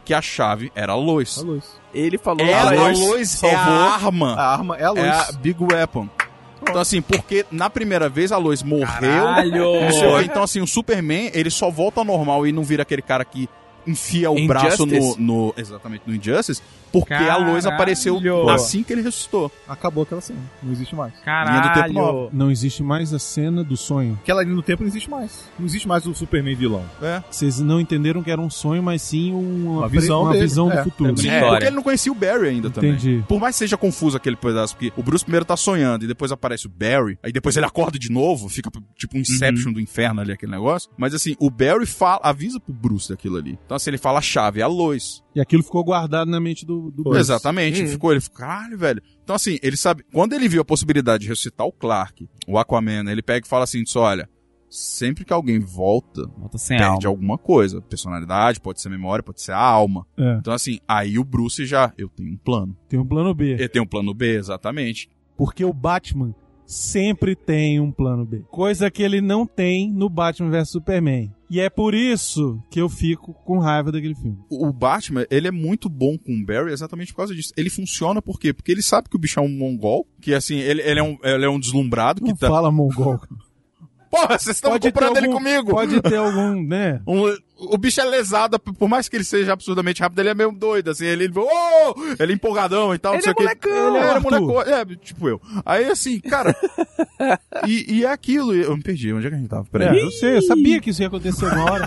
que a chave era a Lois. A Lois. Ele falou A pra ele, Lois é a arma. A arma é a Lois. É a Big Weapon. Então, assim, porque na primeira vez a Lois morreu. Caralho! Não sei o quê. Então, assim, o Superman, ele só volta ao normal e não vira aquele cara que enfia o braço no exatamente, no Injustice, porque a Lois apareceu assim que ele ressuscitou. Acabou aquela cena. Não existe mais. Linha do tempo nova. Não existe mais a cena do sonho. Aquela linha do tempo não existe mais. Não existe mais o Superman vilão. Vocês não entenderam que era um sonho, mas sim uma visão dele. visão do futuro. Sim, porque ele não conhecia o Barry ainda também. Entendi. Por mais que seja confuso aquele pedaço, porque o Bruce primeiro tá sonhando e depois aparece o Barry, aí depois ele acorda de novo, fica tipo um Inception do inferno ali, aquele negócio. Mas assim, o Barry avisa pro Bruce daquilo ali. Então assim, ele fala a chave, é a Lois. E aquilo ficou guardado na mente do Bruce. Exatamente. Ele ficou, caralho, velho. Então assim, ele sabe, quando ele viu a possibilidade de ressuscitar o Clark, o Aquaman, ele pega e fala assim, olha, sempre que alguém volta sem perde alma. alguma coisa. Personalidade, pode ser memória, pode ser a alma. É. Então assim, aí o Bruce eu tenho um plano. Tem um plano B. Ele tem um plano B, exatamente. Porque o Batman sempre tem um plano B. Coisa que ele não tem no Batman vs Superman. E é por isso que eu fico com raiva daquele filme. O Batman, ele é muito bom com o Barry exatamente por causa disso. Ele funciona por quê? Porque ele sabe que o bicho é um mongol, que assim, ele é um deslumbrado. Não que tá... fala mongol. Porra, vocês estão comprando ele comigo. Pode ter algum, né? O bicho é lesado, por mais que ele seja absurdamente rápido, ele é meio doido, assim, ele é empolgadão e tal, não sei o que. Ele é molecão, tipo eu. Aí, assim, cara, e é aquilo, eu me perdi, onde é que a gente tava? Peraí. Eu sei, eu sabia que isso ia acontecer uma hora.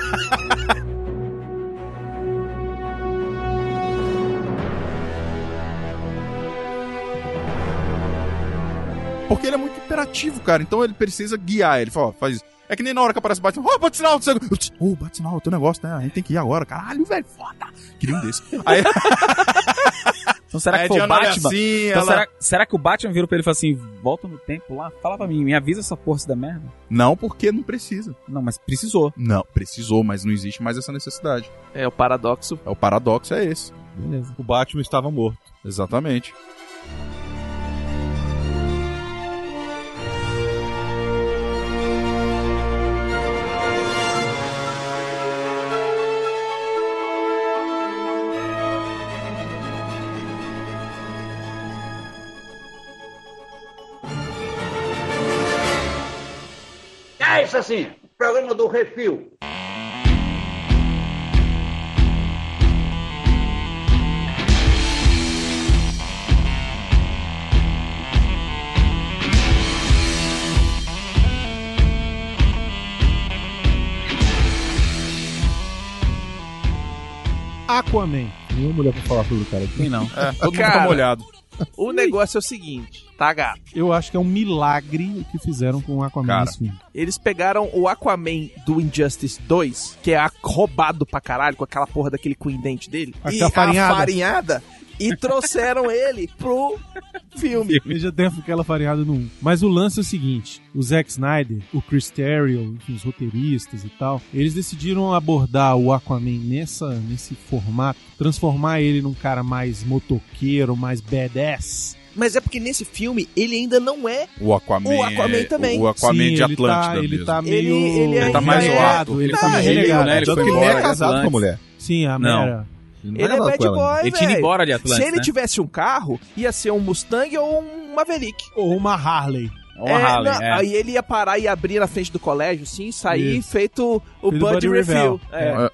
Porque ele é muito imperativo, cara, então ele precisa guiar, ele fala, faz isso. É que nem na hora que aparece o Batman, bate sinal, bate sinal, teu negócio, né? A gente tem que ir agora, caralho, velho, foda. Queria um desse. Aí... Então será que foi o Batman? Assim, então será que o Batman virou pra ele e falou assim, volta no tempo lá, fala pra mim, me avisa essa porra da merda? Não, porque não precisa. Não, mas precisou. Não, precisou, mas não existe mais essa necessidade. É, o paradoxo. O paradoxo é esse. Beleza. O Batman estava morto. Exatamente. É isso assim, programa do Refil. Aquaman. Nenhuma mulher pra falar sobre o cara aqui. Sim, não. Todo mundo tá molhado. O negócio é o seguinte, tá, gato? Eu acho que é um milagre o que fizeram com o Aquaman nesse filme. Eles pegaram o Aquaman do Injustice 2, que é roubado pra caralho, com aquela porra daquele coindente dele, e afarinhada, e trouxeram ele pro filme. Ele já tem aquela fareada no 1. Mas o lance é o seguinte, o Zack Snyder, o Chris Terrio, enfim, os roteiristas e tal, eles decidiram abordar o Aquaman nesse formato, transformar ele num cara mais motoqueiro, mais badass. Mas é porque nesse filme ele ainda não é o Aquaman também. O Aquaman Sim, de Atlântida ele mesmo. tá meio... Ele tá mais zoado. Ele tá Ele mais relegado, relegado. né? Ele Tanto foi que ele nem embora é de casado com a Atlântida. mulher. Sim, a Não. Mera. Ele é bad boy, Ele tinha ido velho. embora de Atlântida, Se ele né? tivesse um carro, ia ser um Mustang ou um Maverick. Ou uma Harley. Ou a Harley, não, aí ele ia parar e abrir na frente do colégio, sim, sair Isso. feito o Feito Bud Buddy Reveal. Reveal.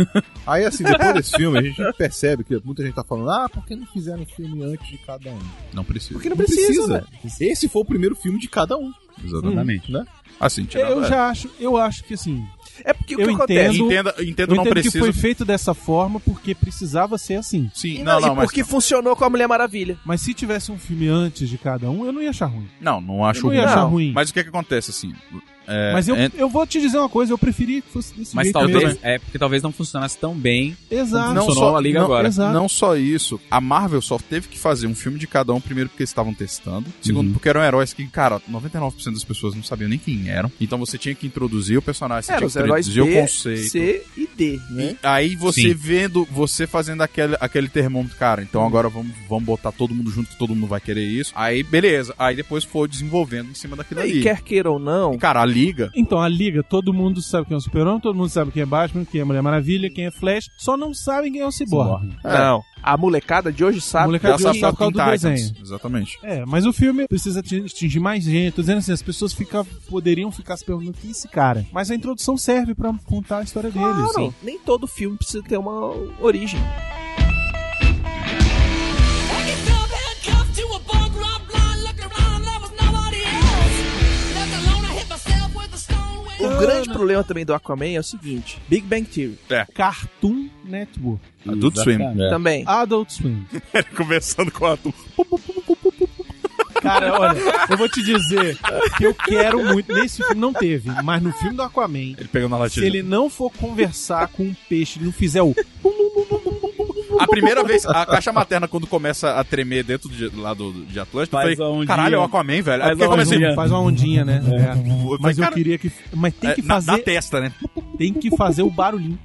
Aí, assim, depois desse filme, a gente percebe que muita gente tá falando, por que não fizeram um filme antes de cada um? Não precisa. Porque não precisa, velho. Esse foi o primeiro filme de cada um. Exatamente. Né? Assim, Eu acho que assim... É porque o que Eu acontece... Entendo, Eu não entendo precisa. que foi feito dessa forma porque precisava ser assim. Sim, E não, e mas porque funcionou com a Mulher Maravilha. Mas se tivesse um filme antes de cada um, eu não ia achar ruim. não acho Eu não ia ruim. achar ruim. Mas o que acontece, assim... Mas eu vou te dizer uma coisa, eu preferia que fosse desse Mas jeito talvez, mesmo. porque talvez não funcionasse tão bem. Exato. Não funcionou a Liga agora. Exato. Não só isso, a Marvel só teve que fazer um filme de cada um, primeiro porque eles estavam testando, segundo porque eram heróis que, cara, 99% das pessoas não sabiam nem quem eram, então você tinha que introduzir o personagem, você tinha que os heróis introduzir B, o conceito. C e ter, né? E aí você Sim. vendo, você fazendo aquele termômetro, cara, então agora vamos botar todo mundo junto, que todo mundo vai querer isso. Aí, beleza. Aí depois foi desenvolvendo em cima daquilo ali. E quer queira ou não, E, cara, a Liga... Então, a Liga, todo mundo sabe quem é o Super-Homem, todo mundo sabe quem é Batman, quem é Mulher Maravilha, quem é Flash, só não sabem quem é o Cyborg. não. A molecada de hoje sabe. A molecada que de hoje sabe por causa do Teen Titans. desenho. Exatamente. É, mas o filme precisa atingir mais gente. Tô dizendo assim, as pessoas poderiam ficar se perguntando quem é esse cara. Mas a introdução serve pra contar a história dele. Claro, nem todo filme precisa ter uma origem. O grande problema também do Aquaman é o seguinte: Big Bang Theory. Cartoon Network. Adult Swim. Também. Adult Swim. Conversando com a Cara, olha, eu vou te dizer que eu quero muito. Nesse filme não teve, mas no filme do Aquaman, Ele pegou na se latinha. ele não for conversar com um peixe, ele não fizer o. A primeira vez, a caixa materna, quando começa a tremer dentro de Atlântida, eu Faz falei, a ondinha. caralho, é o Aquaman, velho. Aí Faz porque a comecei... ondinha. Faz uma ondinha, né? É. Mas eu cara, queria que. Mas tem que na fazer. testa, né? Tem que fazer o barulhinho.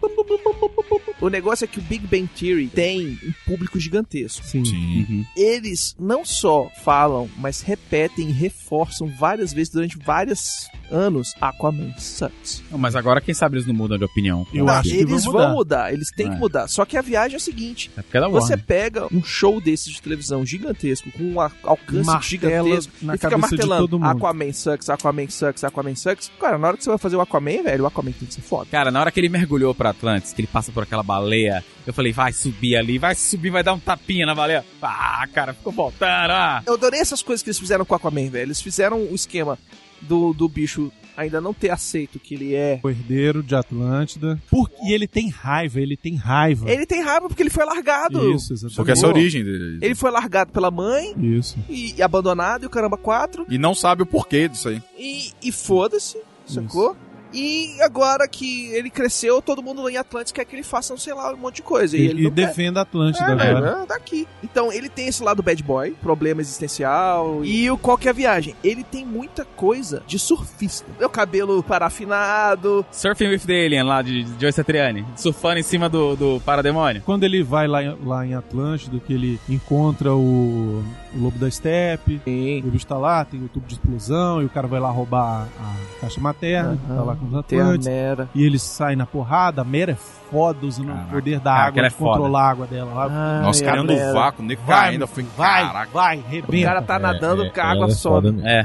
O negócio é que o Big Bang Theory tem um público gigantesco. Sim. Sim. Eles não só falam, mas repetem e reforçam várias vezes durante vários anos: Aquaman sucks. Não, mas agora quem sabe eles não mudam de opinião. Eu Não, acho que eles vão vão mudar. mudar, eles têm É. que mudar. Só que a viagem é o seguinte: É porque é da você Warner. pega um show desses de televisão gigantesco, com um alcance Martela gigantesco, na e fica cabeça de martelando: todo mundo. Aquaman sucks, Aquaman sucks, Aquaman sucks. Cara, na hora que você vai fazer o Aquaman, velho, o Aquaman tem que ser foda. Cara, na hora que ele mergulhou pra Atlantis, que ele passa por aquela baleia, eu falei, vai subir ali, vai subir, vai dar um tapinha na baleia. Ah, cara, ficou voltando, ah. Eu adorei essas coisas que eles fizeram com o Aquaman, velho. Eles fizeram o esquema do bicho ainda não ter aceito que ele é. O herdeiro de Atlântida. E ele tem raiva, Ele tem raiva porque ele foi largado. Isso, exatamente. Porque essa é a origem dele. Ele foi largado pela mãe Isso. e abandonado e o caramba 4. E não sabe o porquê disso aí. E foda-se, sacou? E agora que ele cresceu, todo mundo em Atlantis quer que ele faça, sei lá, um monte de coisa. E ele E não quer. defenda a Atlântida É, agora. velho, daqui. Então, ele tem esse lado bad boy, problema existencial. E qual que é a viagem? Ele tem muita coisa de surfista. Meu cabelo parafinado. Surfing with the Alien, lá de Joe Satriani, surfando em cima do parademônio. Quando ele vai lá em Atlântida, que ele encontra o Lobo da Steppe, o bicho tá lá, tem o tubo de explosão, e o cara vai lá roubar a caixa materna, que tá lá com os Tem a Atlantes, Mera. e eles saem na porrada. A Mera é foda usando o poder da cara, água, aquela de é foda. controlar a água dela lá. Nossa, Ai, a criando o Mera. vácuo, nego Vai, ainda foi vai, vai, O rebenta. cara tá nadando com a água sobe. É.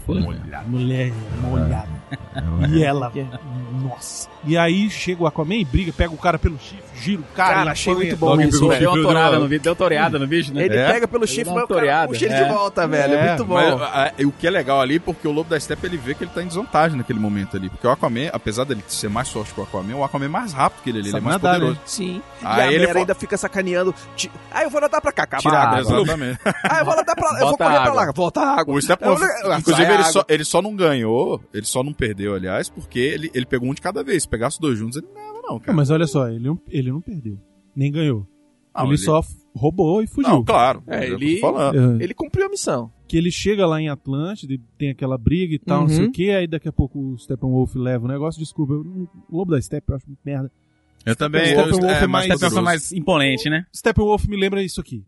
Mulher molhada. E ela, nossa. E aí chega o Aquaman e briga, pega o cara pelo chifre, gira o cara. Cara, e achei apanha. muito bom isso, velho. Deu uma torada no bicho, deu toreada no bicho, né? Ele É? pega pelo Ele chifre, dá mas uma o cara toreada. puxa ele É. de volta, velho. É muito bom. Mas o que é legal ali, porque o Lobo da Steppe, ele vê que ele tá em desvantagem naquele momento ali. Porque o Aquaman, apesar dele ser mais forte que o Aquaman é mais rápido que ele é Sabe mais nadar, poderoso. né? Sim. Aí e a ele Mera ainda fica sacaneando. Eu vou nadar pra cá, Tira a acabar. água. Exatamente. Eu vou nadar pra lá, eu vou Volta correr a pra água. lá. Volta a água. O Steppenwolf, Sai inclusive, a água. ele só não ganhou, ele só não perdeu, aliás, porque ele pegou um de cada vez. Se pegasse os dois juntos, ele não ganhava, não, Não, cara. mas olha só, ele não perdeu. Nem ganhou. Não, ele só roubou e fugiu. Não, claro. É, eu tô ele- falando. É. Ele cumpriu a missão. Que ele chega lá em Atlântida e tem aquela briga e tal, não sei o que, aí daqui a pouco o Steppenwolf leva o negócio. Desculpa, o Lobo da Steppe eu acho muito merda. Eu também. Steppenwolf é mais- Essa poderoso. pessoa mais imponente, né? Steppenwolf me lembra isso aqui.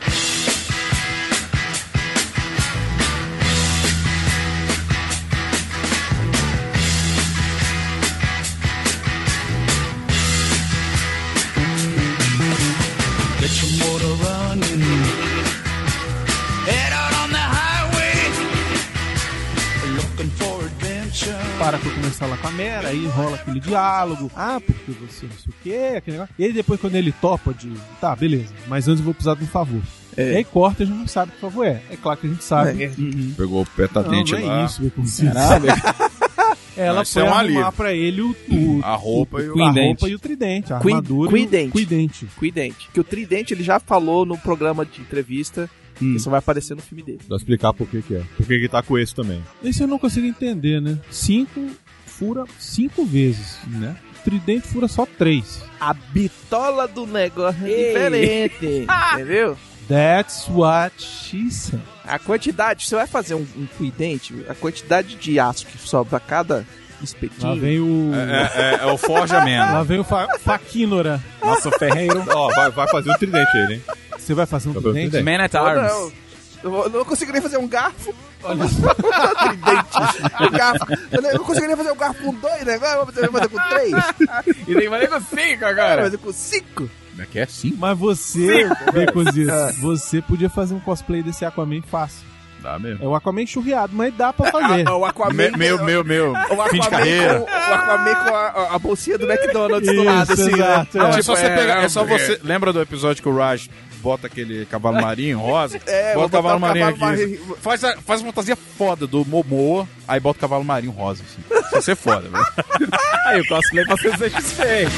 Para pra começar lá com a Mera, aí rola aquele diálogo. Ah, porque você não sei o que, aquele negócio. E aí depois quando ele topa de... Tá, beleza, mas antes eu vou precisar de um favor. E aí corta, a gente não sabe o que favor é. É claro que a gente sabe. Pegou o petadente não lá. é isso, meu conhecido. Ela Isso foi é um arrumar alívio. pra ele A roupa e o... a Quidente. roupa e o tridente, a Quid- armadura Quidente. e o Quidente. Cuidente. Que o Tridente ele já falou no programa de entrevista. Que isso vai aparecer no filme dele. Vou explicar por que é. Por que que tá com esse também. Esse eu não consigo entender, né? 5 fura 5 vezes, né? O tridente fura só 3. A bitola do negócio é diferente. Entendeu? That's what she said. A quantidade, você vai fazer um cuidente, a quantidade de aço que sobra a cada espetinho. Lá vem o... É o Forja Man. Lá vem o Faquinora. Nosso ferreiro. Ó, vai fazer um tridente ele, hein? Você vai fazer um Vai fazer um tridente? tridente. Man at Não, Arms. eu não consigo nem fazer um garfo. Tridente. Um garfo. Eu não consigo nem fazer um garfo com 2, né? Agora eu vou fazer com 3. E tem que fazer com 5 Vou agora. fazer com 5. Como é que é? Sim. Mas você, Baconzitos, você podia fazer um cosplay desse Aquaman fácil. Dá mesmo. É o Aquaman churriado, mas dá pra fazer. O Aquaman. Meu. O Aquaman Fim de carreira. o Aquaman com a bolsinha do McDonald's do lado, Isso, assim, exato, né? é. É Tipo, só você pegar. É só você. Lembra do episódio que o Raj bota aquele cavalo marinho rosa? vou Bota o botar cavalo marinho aqui. marinho. Faz a fantasia foda do Momoa, aí bota o cavalo marinho rosa, assim. Isso vai ser foda, velho. Aí o cosplay pra ser satisfeito.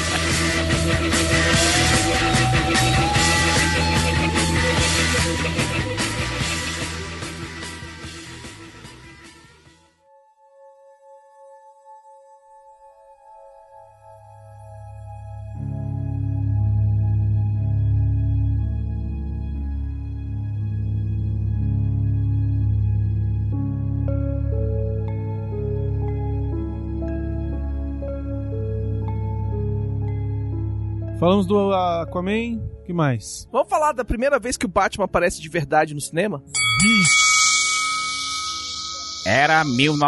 Falamos do Aquaman, o que mais? Vamos falar da primeira vez que o Batman aparece de verdade no cinema? Era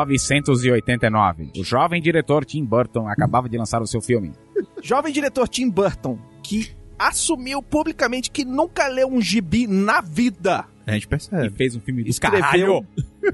1989. O jovem diretor Tim Burton acabava de lançar o seu filme. Jovem diretor Tim Burton, que assumiu publicamente que nunca leu um gibi na vida. A gente E percebe. fez um filme do Escreveu. caralho.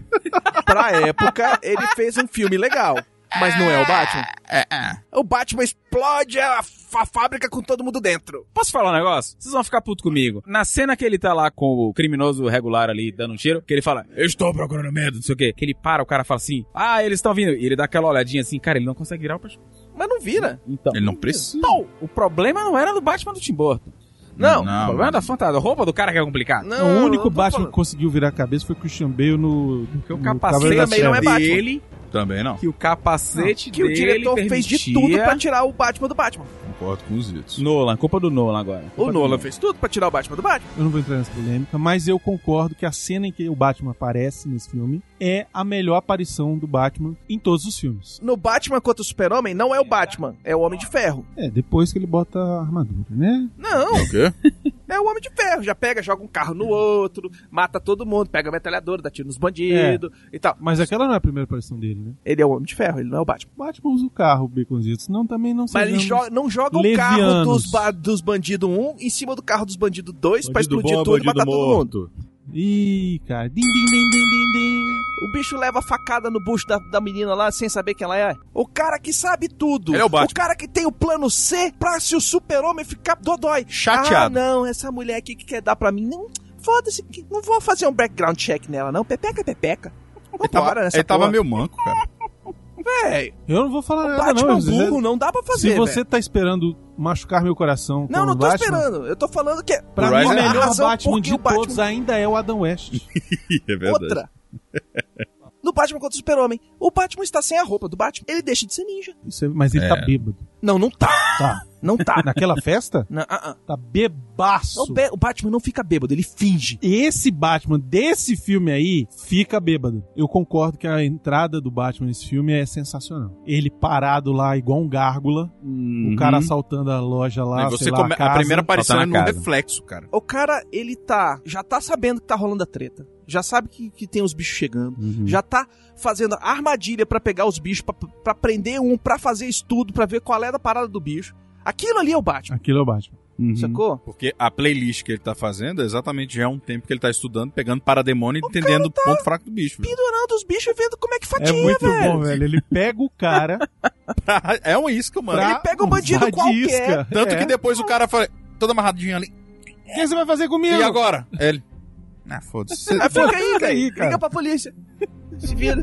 Pra época, ele fez um filme legal. Mas não é o Batman. O Batman explode a fábrica com todo mundo dentro. Posso falar um negócio? Vocês vão ficar puto comigo. Na cena que ele tá lá com o criminoso regular ali dando um tiro, que ele fala, eu estou procurando medo, não sei o quê. Que ele para, o cara fala assim, eles estão vindo. E ele dá aquela olhadinha assim, cara, ele não consegue virar o pescoço. Mas não vira. Então, Ele não precisa. não, o problema não era do Batman do Tim Burton. Não. O problema é da fantasia. A roupa do cara que é complicado. Não, O único eu tô Batman falando. que conseguiu virar a cabeça foi o Christian Bale no... Porque o no capacete Cavaleiro da também não é Trevas. Batman. dele, Também não. que o capacete Que o dele diretor fez de permitia- tudo pra tirar o Batman do Batman. Concordo com os vídeos. Nolan, culpa do Nolan agora. O Nolan fez tudo pra tirar o Batman do Batman. Eu não vou entrar nessa polêmica, mas eu concordo que a cena em que o Batman aparece nesse filme é a melhor aparição do Batman em todos os filmes. No Batman contra o Super-Homem, não é o Batman, é o Homem de Ferro. É, depois que ele bota a armadura, né? Não, O quê? é o Homem de Ferro. Já pega, joga um carro no outro, mata todo mundo, pega a metralhadora, dá tiro nos bandidos e tal. Mas aquela não é a primeira aparição dele, né? Ele é o Homem de Ferro, ele não é o Batman. O Batman usa o carro, o Baconzitos. Não, também não Mas ele sejamos não joga o carro levianos. dos bandidos 1 em cima do carro dos bandidos 2 pra Bandido explodir bom, tudo e bandido matar todo mundo. morto. Ih, cara. Din, din, din, din, din, din. O bicho leva facada no bucho da menina lá sem saber quem ela é. O cara que sabe tudo. Ele é o Batman. O cara que tem o plano C pra se o Super-Homem ficar dodói. Chateado. Ah, não, essa mulher aqui que quer dar pra mim. Não, foda-se, não vou fazer um background check nela, não. Pepeca é pepeca. Vambora nessa Ele tava porra. meio manco, cara. Véi, Eu não vou falar o nada, Batman não. burro não dá pra fazer, Se você velho. tá esperando machucar meu coração Não, com não o tô Batman, esperando. Eu tô falando que pra O mim o Rise é melhor razão Batman porque de o Batman- todos ainda é o Adam West. É verdade. outra. No Batman contra o Super-Homem, o Batman está sem a roupa do Batman. Ele deixa de ser ninja. Mas ele É. tá bêbado. Não, não tá. Tá. Não tá. Naquela festa, Não, tá bebaço. O Batman não fica bêbado, ele finge. Esse Batman desse filme aí fica bêbado. Eu concordo que a entrada do Batman nesse filme é sensacional. Ele parado lá igual um gárgula, o cara assaltando a loja lá, E você sei lá, come- a casa. a primeira aparição é Falta na no casa. reflexo, cara. O cara, ele já tá sabendo que tá rolando a treta. Já sabe que tem os bichos chegando. Já tá fazendo a armadilha pra pegar os bichos, pra prender um, pra fazer estudo, pra ver qual é da parada do bicho. Aquilo ali é o Batman, Aquilo é o Batman. sacou? Porque a playlist que ele tá fazendo é exatamente já um tempo que ele tá estudando, pegando parademônio e entendendo o ponto fraco do bicho. velho. Pendurando os bichos e vendo como é que É fatia, muito velho. bom, velho. Ele pega o cara É um isca, mano. pra Ele pega um bandido usar de qualquer. isca. Tanto É. que depois o cara fala, todo amarradinho ali. O que você vai fazer comigo? E agora? Ele. Ah, foda-se. Ah, fica aí, Fica aí, velho. cara. Liga pra polícia. Se vira.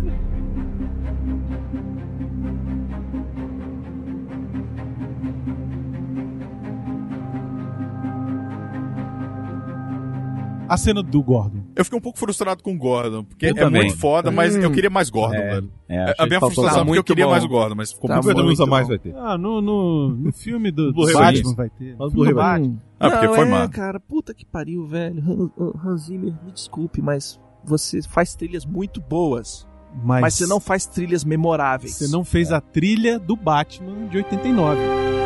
A cena do Gordon. Eu fiquei um pouco frustrado com o Gordon, porque Eu é também. muito foda, mas eu queria mais Gordon, velho. Achei A minha que faltou frustração é porque eu muito queria bom. mais o Gordon, mas ficou Tá muito muito Não usa bom. mais, vai ter. Ah, no filme do Blu-ray Batman vai vai ter. Mas No filme do Blu-ray vai Batman. Ah, porque foi mal. cara, puta que pariu, velho. Hans Zimmer, me desculpe, mas você faz trilhas muito boas. Mas você não faz trilhas memoráveis. Você não fez a trilha do Batman de 89.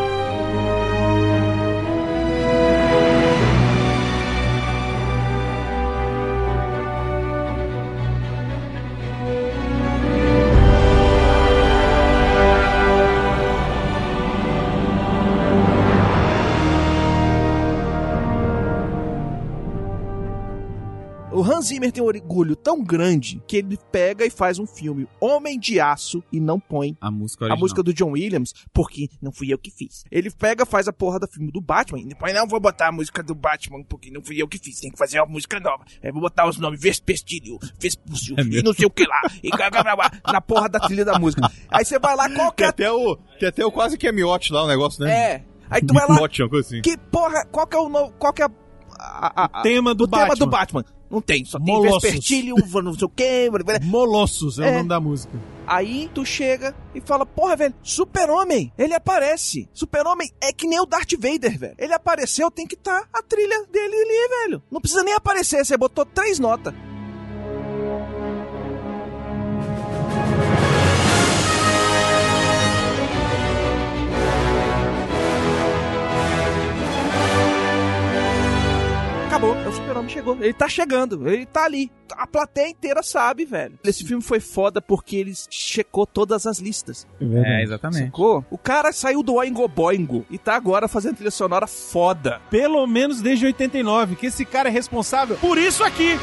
O Hans Zimmer tem um orgulho tão grande que ele pega e faz um filme Homem de Aço e não põe A música a original. música do John Williams, porque não fui eu que fiz. Ele pega, faz a porra do filme do Batman e depois não vou botar a música do Batman porque não fui eu que fiz, tem que fazer uma música nova. Vou botar os nomes Vespestílio, Vespúcio e não sei o que lá, e na porra da trilha da música. Aí você vai lá, qual que é Tem até o quase que é miote lá o negócio, né? É. Aí tu vai lá, Miote, uma coisa assim. que porra, qual que é o novo, qual que é O tema do Batman. tema do Batman? Não tem, só tem Molossos. Vespertilio, não sei o quê. Molossos é o nome da música. Aí tu chega e fala, porra, velho, Super-Homem, ele aparece. Super-Homem é que nem o Darth Vader, velho. Ele apareceu, tem que estar a trilha dele ali, velho. Não precisa nem aparecer, você botou 3 notas. Acabou, o Super-Homem chegou. Ele tá chegando, ele tá ali. A plateia inteira sabe, velho. Esse filme foi foda porque ele checou todas as listas. É, exatamente. Sacou? O cara saiu do Oingo Boingo e tá agora fazendo trilha sonora foda. Pelo menos desde 89, que esse cara é responsável por isso aqui.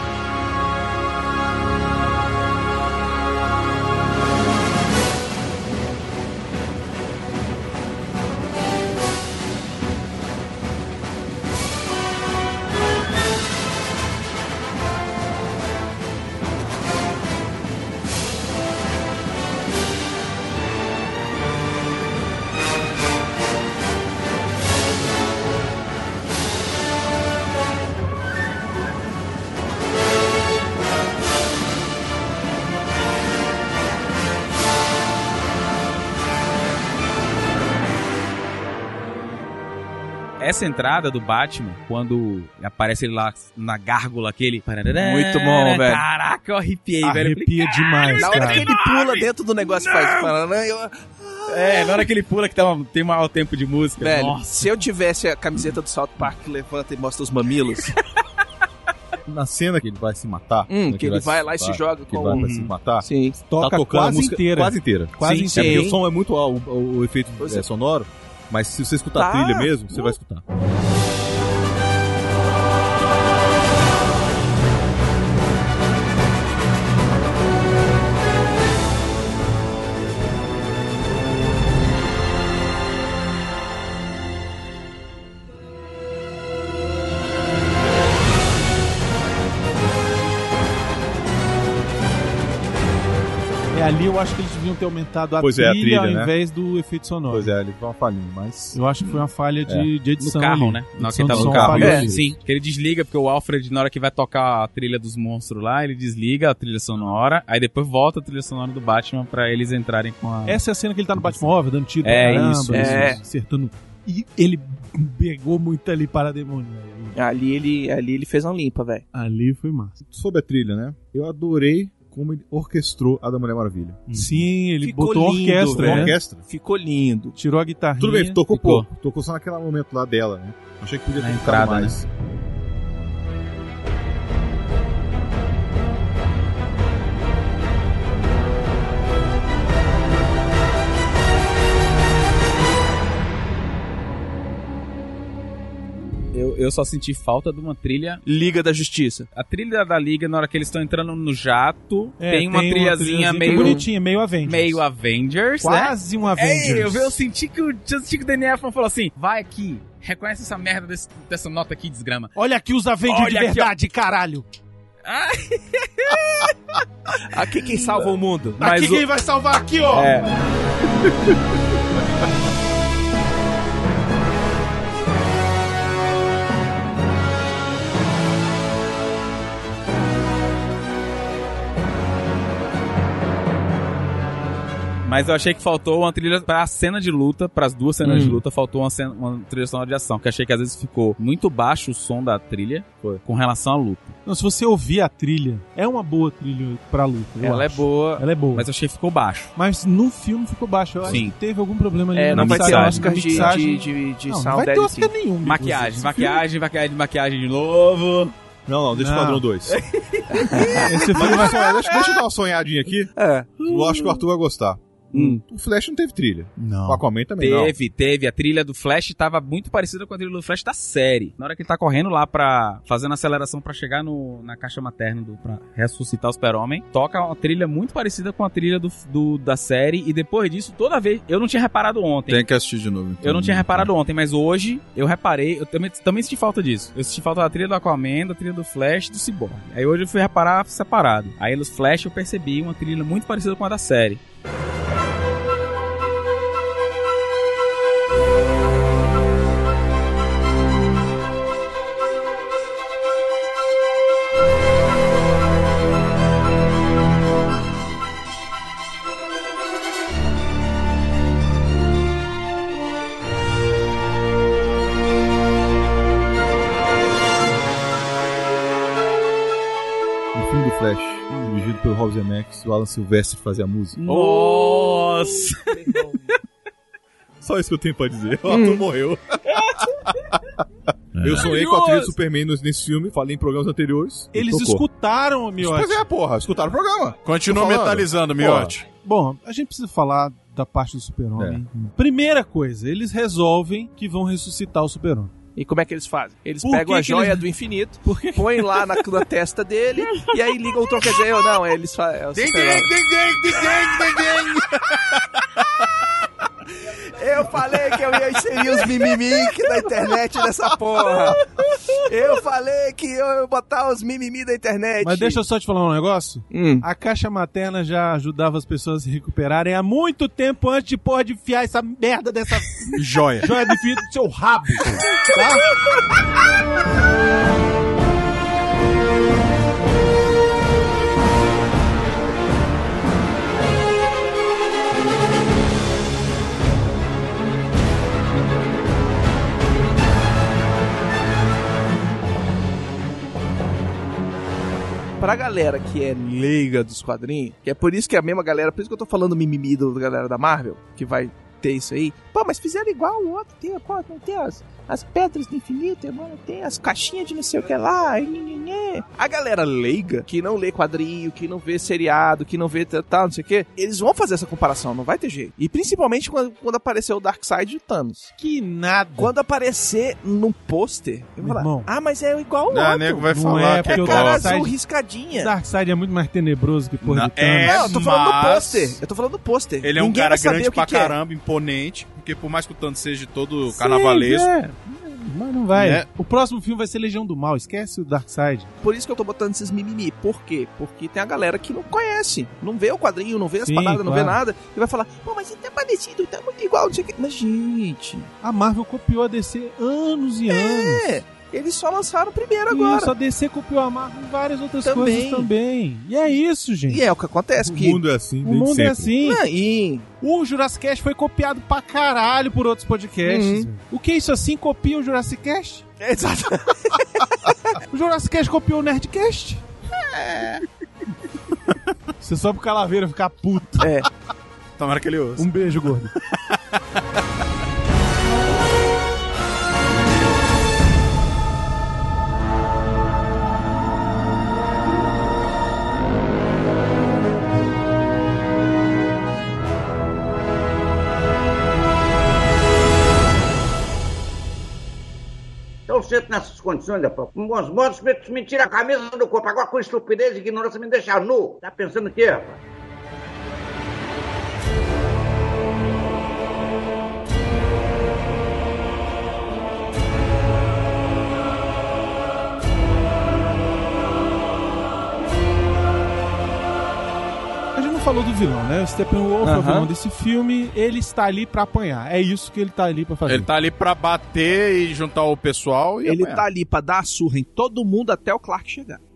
Essa entrada do Batman, quando aparece ele lá na gárgula, aquele... Muito bom, velho. Caraca, eu arrepiei, velho. Arrepia demais, Na hora cara. que ele pula dentro do negócio e faz... Na hora que ele pula, que tem maior tempo de música. Velho, Nossa. se eu tivesse a camiseta do South Park que levanta e mostra os mamilos, Na cena que ele vai se matar. né, que ele vai lá e se joga que com... ele vai se matar. Sim. Toca tá tocando quase a música inteira. quase inteira. Quase Sim, inteira. É porque sim. o som é muito o efeito Você- sonoro, mas se você escutar a Tá. trilha mesmo, você vai escutar. Ali eu acho que eles deviam ter aumentado a Pois é, trilha a trilha, ao né? invés do efeito sonoro. Pois é, ele foi uma falhinha, mas... Eu acho que foi uma falha de No edição carro, ali. né? Na hora que Edição ele tá de no som carro. falhou. É. Sim, que ele desliga, porque o Alfred, na hora que vai tocar a trilha dos monstros lá, ele desliga a trilha sonora, aí depois volta a trilha sonora do Batman pra eles entrarem com a... Essa é a cena que ele tá no Batmóvel, dando tiro É, pra caramba, isso, acertando. E ele pegou muito ali para demônio. velho. Ali ele fez uma limpa, velho. Ali foi massa. Sobre a trilha, né? Eu adorei como ele orquestrou a da Mulher Maravilha. Sim, ele Ficou botou lindo, orquestra, velho. né? Orquestra. Ficou lindo. Tirou a guitarrinha. Tudo bem, tocou ficou. pouco. Tocou só naquele momento lá dela, né? Achei que podia ter Na ficado entrada, mais. Eu só senti falta de uma trilha. Liga da Justiça. A trilha da Liga, na hora que eles estão entrando no jato, É, tem uma trilhazinha meio... bonitinha, meio Avengers. Meio Avengers, né? Quase um Avengers. Eu senti que o Danny Elfman falou assim, vai aqui, reconhece essa merda dessa nota aqui, desgrama. Olha aqui os Avengers Olha de aqui, verdade, caralho. Aqui quem salva o mundo. Aqui quem vai salvar aqui, ó. É. Mas eu achei que faltou uma trilha pra cena de luta, pras duas cenas de luta, faltou uma trilha sonora de ação, que eu achei que às vezes ficou muito baixo o som da trilha com relação à luta. Não, se você ouvir a trilha, é uma boa trilha pra luta. Ela é boa, ela é boa. mas eu achei que ficou baixo. Mas no filme ficou baixo. Eu acho que teve algum problema ali. Não vai ter Oscar de não, sound não vai ter Oscar nenhum. Maquiagem de novo. Não, deixa o Esquadrão 2. Esse filme Mas deixa eu dar uma sonhadinha aqui. Eu acho que o Arthur vai gostar. O Flash não teve trilha. Não. O Aquaman também não. Teve. A trilha do Flash tava muito parecida com a trilha do Flash da série. Na hora que ele tá correndo lá fazendo aceleração pra chegar na caixa materna pra ressuscitar o Super-Homem, toca uma trilha muito parecida com a trilha da série. E depois disso, toda vez... Eu não tinha reparado ontem. Tem que assistir de novo. Então. Eu não tinha reparado ontem, mas hoje eu reparei. Eu também senti falta disso. Eu senti falta da trilha do Aquaman, da trilha do Flash e do Cyborg. Aí hoje eu fui reparar separado. Aí nos Flash eu percebi uma trilha muito parecida com a da série. Flash, dirigido pelo Rob Zemeckis, o Alan Silvestre fazia a música. Nossa! Só isso que eu tenho pra dizer. O ator morreu. Eu sonhei com a trilha do Superman nesse filme, falei em programas anteriores. Eles escutaram, Miotti. Pois é, porra, escutaram o programa. Continua metalizando, Miotti. Bom, a gente precisa falar da parte do Super-Homem. Primeira coisa, eles resolvem que vão ressuscitar o Super-Homem. E como é que eles fazem? Eles pegam a joia do infinito, põem lá na testa dele, e aí ligam o Ultron, quer dizer, eles fazem... Eu falei que eu ia inserir os mimimi da internet nessa porra. Eu falei que eu ia botar os mimimi da internet. Mas deixa eu só te falar um negócio. A caixa materna já ajudava as pessoas a se recuperarem há muito tempo antes de enfiar essa merda dessa joia do infinito no seu rabo. Tá? Pra galera que é leiga dos quadrinhos, que é por isso que é a mesma galera, por isso que eu tô falando mimimi da galera da Marvel, que vai ter isso aí. Pô, mas fizeram igual o outro, não tem as pedras do infinito, mano, tem as caixinhas de não sei o que lá, a galera leiga, que não lê quadrinho, que não vê seriado, que não vê tal, não sei o que, eles vão fazer essa comparação, não vai ter jeito. E principalmente quando aparecer o Darkseid de Thanos. Que nada. Quando aparecer no pôster, eu vou falar, mas é igual o outro. Nego vai falar que é cara azul riscadinha. O Darkseid é muito mais tenebroso que porra de Thanos. Não, eu tô falando do pôster. Ele é um cara grande pra caramba, imponente, porque por mais que o Thanos seja todo carnavalesco... Mas não vai. O próximo filme vai ser Legião do Mal, esquece o Darkseid. Por isso que eu tô botando esses mimimi. Por quê? Porque tem a galera que não conhece, não vê o quadrinho, não vê as paradas, não vê nada, e vai falar, pô, mas ele tá parecido, tá muito igual, não sei o que. Mas, gente... A Marvel copiou a DC anos e anos. Eles só lançaram primeiro agora. Isso, a DC copiou a Marvel em várias outras coisas também. E é isso, gente. E é o que acontece. O mundo é assim, o mundo é assim. E... O Jurassic Cast foi copiado pra caralho por outros podcasts. O que é isso assim? Copia o Jurassic Cast? Exato. O Jurassic Cast copiou o Nerdcast? Você só pro Calaveira ficar puto. Tomara que ele ouça. Um beijo, gordo. Eu sento nessas condições, rapaz. Com bons modos, me tira a camisa do corpo. Agora com estupidez e ignorância me deixa nu. Tá pensando o quê, rapaz? Falou do vilão, né? O Steppenwolf é o vilão desse filme. Ele está ali pra apanhar. É isso que ele tá ali pra fazer. Ele tá ali pra bater e juntar o pessoal e ele apanhar. Tá ali pra dar a surra em todo mundo até o Clark chegar.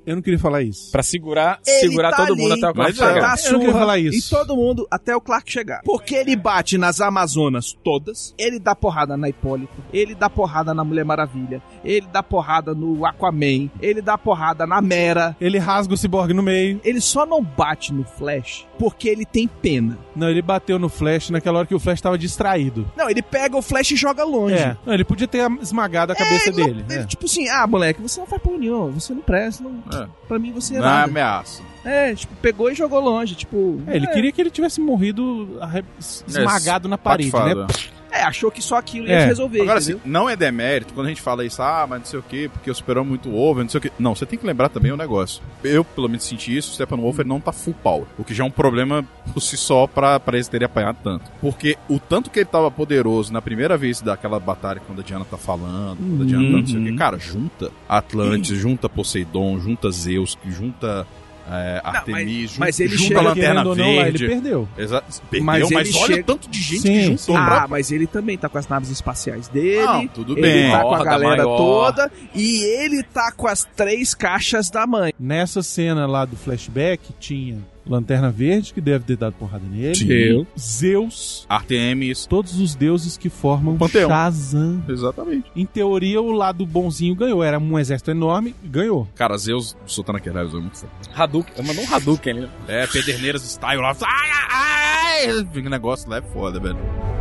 Eu não queria falar isso. Pra segurar Ele tá todo ali mundo até o pra Clark dar chegar. Eu não queria surra falar isso. em todo mundo até o Clark chegar. Porque ele bate nas Amazonas todas, ele dá porrada na Hipólito, ele dá porrada na Mulher Maravilha, ele dá porrada no Aquaman, ele dá porrada na Mera. Ele rasga o Cyborg no meio. Ele só não bate no Flash porque ele tem pena. Não, ele bateu no Flash naquela hora que o Flash tava distraído. Não, ele pega o Flash e joga longe. É. Não, ele podia ter esmagado a cabeça Ele não- dele. ele, É. tipo assim, moleque, você não faz porra nenhuma, você não presta, não, pra mim você é Não é nada. ameaça. Tipo, pegou e jogou longe, tipo... Ele queria que ele tivesse morrido esmagado na parede, né? Achou que só aquilo ia resolver, Agora, entendeu? assim, não é demérito quando a gente fala isso, mas não sei o quê, porque o Super-Homem é muito over, não sei o quê. Não, você tem que lembrar também o negócio. Eu, pelo menos, senti isso, o Steppenwolf não tá full power, o que já é um problema por si só pra eles terem apanhado tanto. Porque o tanto que ele tava poderoso na primeira vez daquela batalha, quando a Diana tá falando, quando a Diana tá não sei o quê, cara, junta Atlantis, junta Poseidon, junta Zeus, junta... Artemis, mas ele junta chega, a Lanterna querendo ou não, lá, ele Verde. perdeu. Perdeu, Mas mas ele olha chega- o tanto de gente Sim, que juntou pra... Mas ele também tá com as naves espaciais dele. Não, tudo ele bem. tá com a Horda galera maior. toda. E ele tá com as 3 caixas da mãe. Nessa cena lá do flashback, tinha Lanterna Verde, que deve ter dado porrada nele. Sim. Zeus. Artemis. Todos os deuses que formam Panteão. Shazam. Exatamente. Em teoria, o lado bonzinho ganhou. Era um exército enorme, ganhou. Cara, Zeus soltando aquele raio é muito foda. Hadouken. Eu mandou um Hadouken ali, né? É, Pederneiras style lá. Ai! O negócio lá é foda, velho.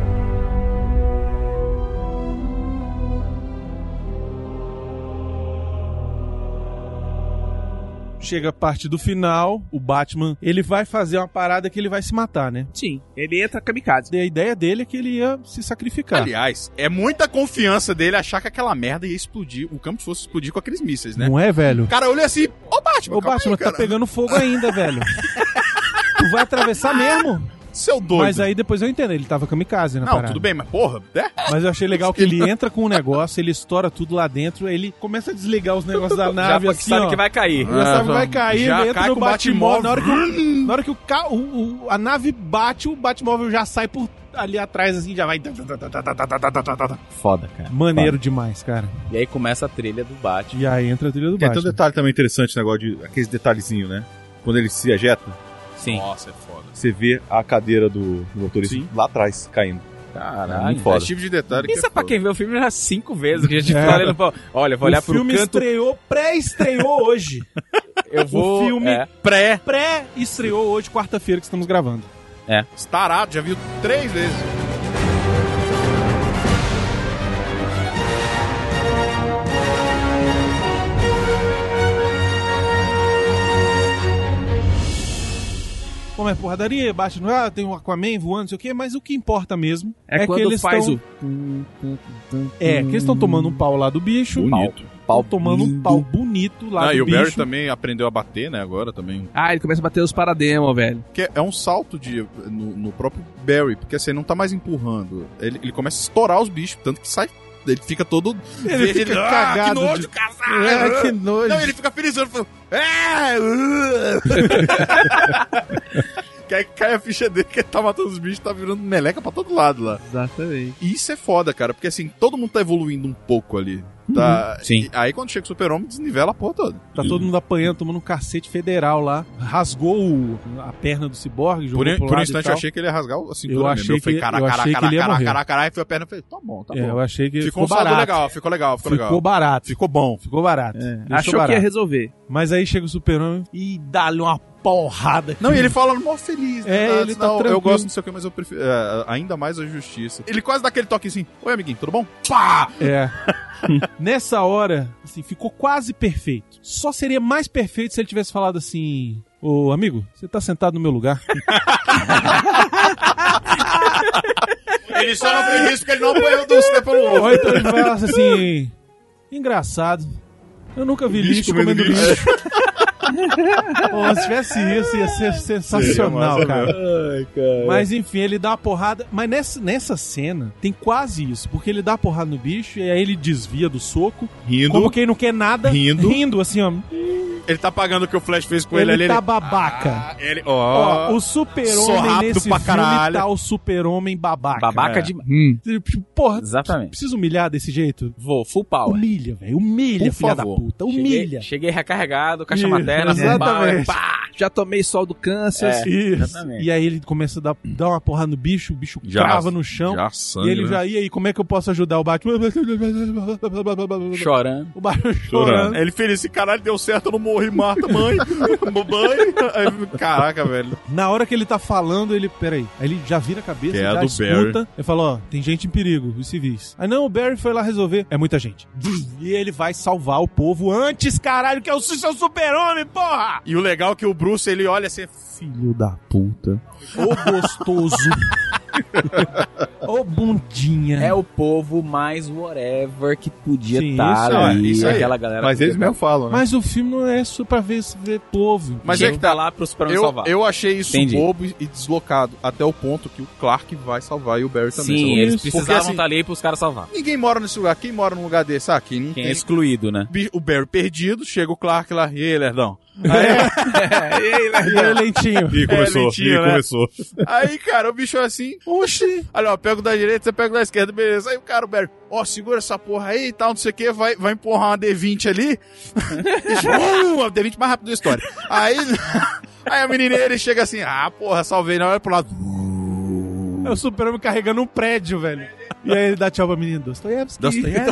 Chega a parte do final, o Batman, ele vai fazer uma parada que ele vai se matar, né? Sim, ele entra kamikaze. E a ideia dele é que ele ia se sacrificar. Aliás, é muita confiança dele achar que aquela merda ia explodir, o campo fosse explodir com aqueles mísseis, né? Não é, velho? O cara olha assim, Batman, Ô, calma Batman, aí, cara. tá pegando fogo ainda, velho. Tu vai atravessar mesmo? Seu doido. Mas aí depois eu entendo, ele tava kamikaze na Não, parada. tudo bem, mas porra, né? Mas eu achei legal que ele entra com um negócio, ele estoura tudo lá dentro, ele começa a desligar os negócios da Já nave porque assim, sabe ó. que vai cair. Já sabe que vai cair, já ele entra cai no com o Batmóvel. Batmóvel. Na hora que a nave bate, o Batmóvel já sai por ali atrás, assim, já vai... Foda, cara. Maneiro demais, cara. E aí começa a trilha do Batman. E aí entra a trilha do Tem até um Batman. detalhe também interessante, negócio de aqueles detalhezinhos, né? Quando ele se ejeta, Sim. Nossa, é foda. você vê a cadeira do motorista Sim. lá atrás, caindo. Caralho. Muito foda. Esse tipo de detalhe que Isso é pra foda. quem vê o filme já 5 vezes. Que a gente É. tá olhando pra... Olha, vou olhar O pro filme canto... pré-estreou hoje. Eu vou... O filme É. pré-estreou hoje, quarta-feira que estamos gravando. Estarado, já viu 3 vezes. Como é porradaria, bate no ar, tem um Aquaman voando, não sei o quê, mas o que importa mesmo É que quando eles faz tão... É, que eles estão tomando um pau lá do bicho. Bonito. Pau tomando um pau bonito lá do E o bicho. Barry também aprendeu a bater, né, agora também. Ele começa a bater os parademos, velho. Que é um salto no próprio Barry, porque assim, ele não tá mais empurrando. Ele começa a estourar os bichos, tanto que sai. Ele fica todo. Ele verde, fica "Ah, cagado Que nojo, de- caralho! É, que nojo. Não, ele fica felizão, falando. Que aí cai a ficha dele que ele tá matando os bichos, tá virando meleca pra todo lado lá. Exatamente. E isso é foda, cara, porque assim, todo mundo tá evoluindo um pouco ali. Tá? Sim. E aí quando chega o Super-Homem, desnivela a porra toda. Tá todo mundo apanhando, tomando um cacete federal lá. Rasgou a perna do ciborgue, jogou Por pro um lado instante e tal. eu achei que ele ia rasgar a cintura Eu mesmo. achei Eu falei, que- eu achei que ele ia morrer. cara, e foi a perna, eu falei, tá bom. Eu achei que Ficou um ficou saldo barato. legal, ficou legal. Ficou barato. Ficou bom. Ficou barato. Deixou Achou que barato. ia resolver. Mas aí chega o Super-Homem e dá-lhe uma porrada. Não, e ele fala mó feliz. É, né? ele tá Não, eu tranquilo. gosto não sei o que, mas eu prefiro ainda mais a justiça. Ele quase dá aquele toque assim, oi amiguinho, tudo bom? Pá! É. Nessa hora, assim, ficou quase perfeito. Só seria mais perfeito se ele tivesse falado assim: ô amigo, você tá sentado no meu lugar. Ele só não fez isso porque ele não apoiou do Steppenwolf. Ou então ele falasse assim: engraçado, eu nunca vi lixo comendo lixo. Pô, se tivesse isso, ia ser sensacional, Seria massa cara. Ai, cara. Mas enfim, ele dá uma porrada. Mas nessa cena tem quase isso, porque ele dá a porrada no bicho e aí ele desvia do soco. Rindo. Como quem não quer nada. Rindo. Rindo, assim, ó. Ele tá pagando o que o Flash fez com ele ali. Ele tá babaca. Ele, Ó, o Sou super-homem rápido nesse pra filme caralho. tá o super-homem babaca. Babaca É. de... Porra, Exatamente. precisa humilhar desse jeito? Vou, full power. Humilha, velho. Humilha, Por filha favor. da puta. Humilha. Cheguei recarregado, caixa Isso, materna, full exatamente. power, pá! Já tomei sol do câncer. Isso. Exatamente. E aí ele começa a dar uma porrada no bicho, o bicho crava no chão. Já E sangue, ele né? já, e aí, como é que eu posso ajudar o Batman? Chorando. O Batman Chorando. chorando. Ele feliz, esse caralho deu certo, eu não morri, Marta, mãe. Mamãe. Aí, caraca, velho. Na hora que ele tá falando, ele, peraí, aí ele já vira a cabeça, Que é já a do escuta, ele fala, ó, tem gente em perigo, os civis. Aí não, o Barry foi lá resolver, é muita gente. E ele vai salvar o povo antes, caralho, que é o seu super-homem, porra! E o legal é que o Bruce, ele olha assim, Filho da puta. Ô gostoso. Ô bundinha. É o povo mais whatever que podia Sim, estar isso é, ali. isso aí. Aquela galera. Mas eles mesmo falam, né? Mas o filme não é só pra ver povo. Mas Tinha é que tá lá pro super salvar. eu achei isso Entendi. bobo e deslocado, até o ponto que o Clark vai salvar e o Barry também. Sim, salva. eles Porque, precisavam assim, estar ali pros caras salvar. Ninguém mora nesse lugar. Quem mora num lugar desse? Aqui não Quem tem. é excluído, né? O Barry perdido, chega o Clark lá. E aí, lerdão? E ele lentinho. Ih, começou. lentinho, né? Começou. Aí, cara, o bicho é assim. Oxi. Olha, ó, pego da direita, você pega da esquerda, beleza. Aí o cara, o Barry, ó, segura essa porra aí e tal, não sei o que, vai empurrar uma D20 ali. A D20 mais rápido da história. Aí a menininha, ele chega assim, porra, salvei, não, olha pro lado. É o super-homem carregando um prédio, velho. E aí ele dá tchau pra menina. Dostoiévski.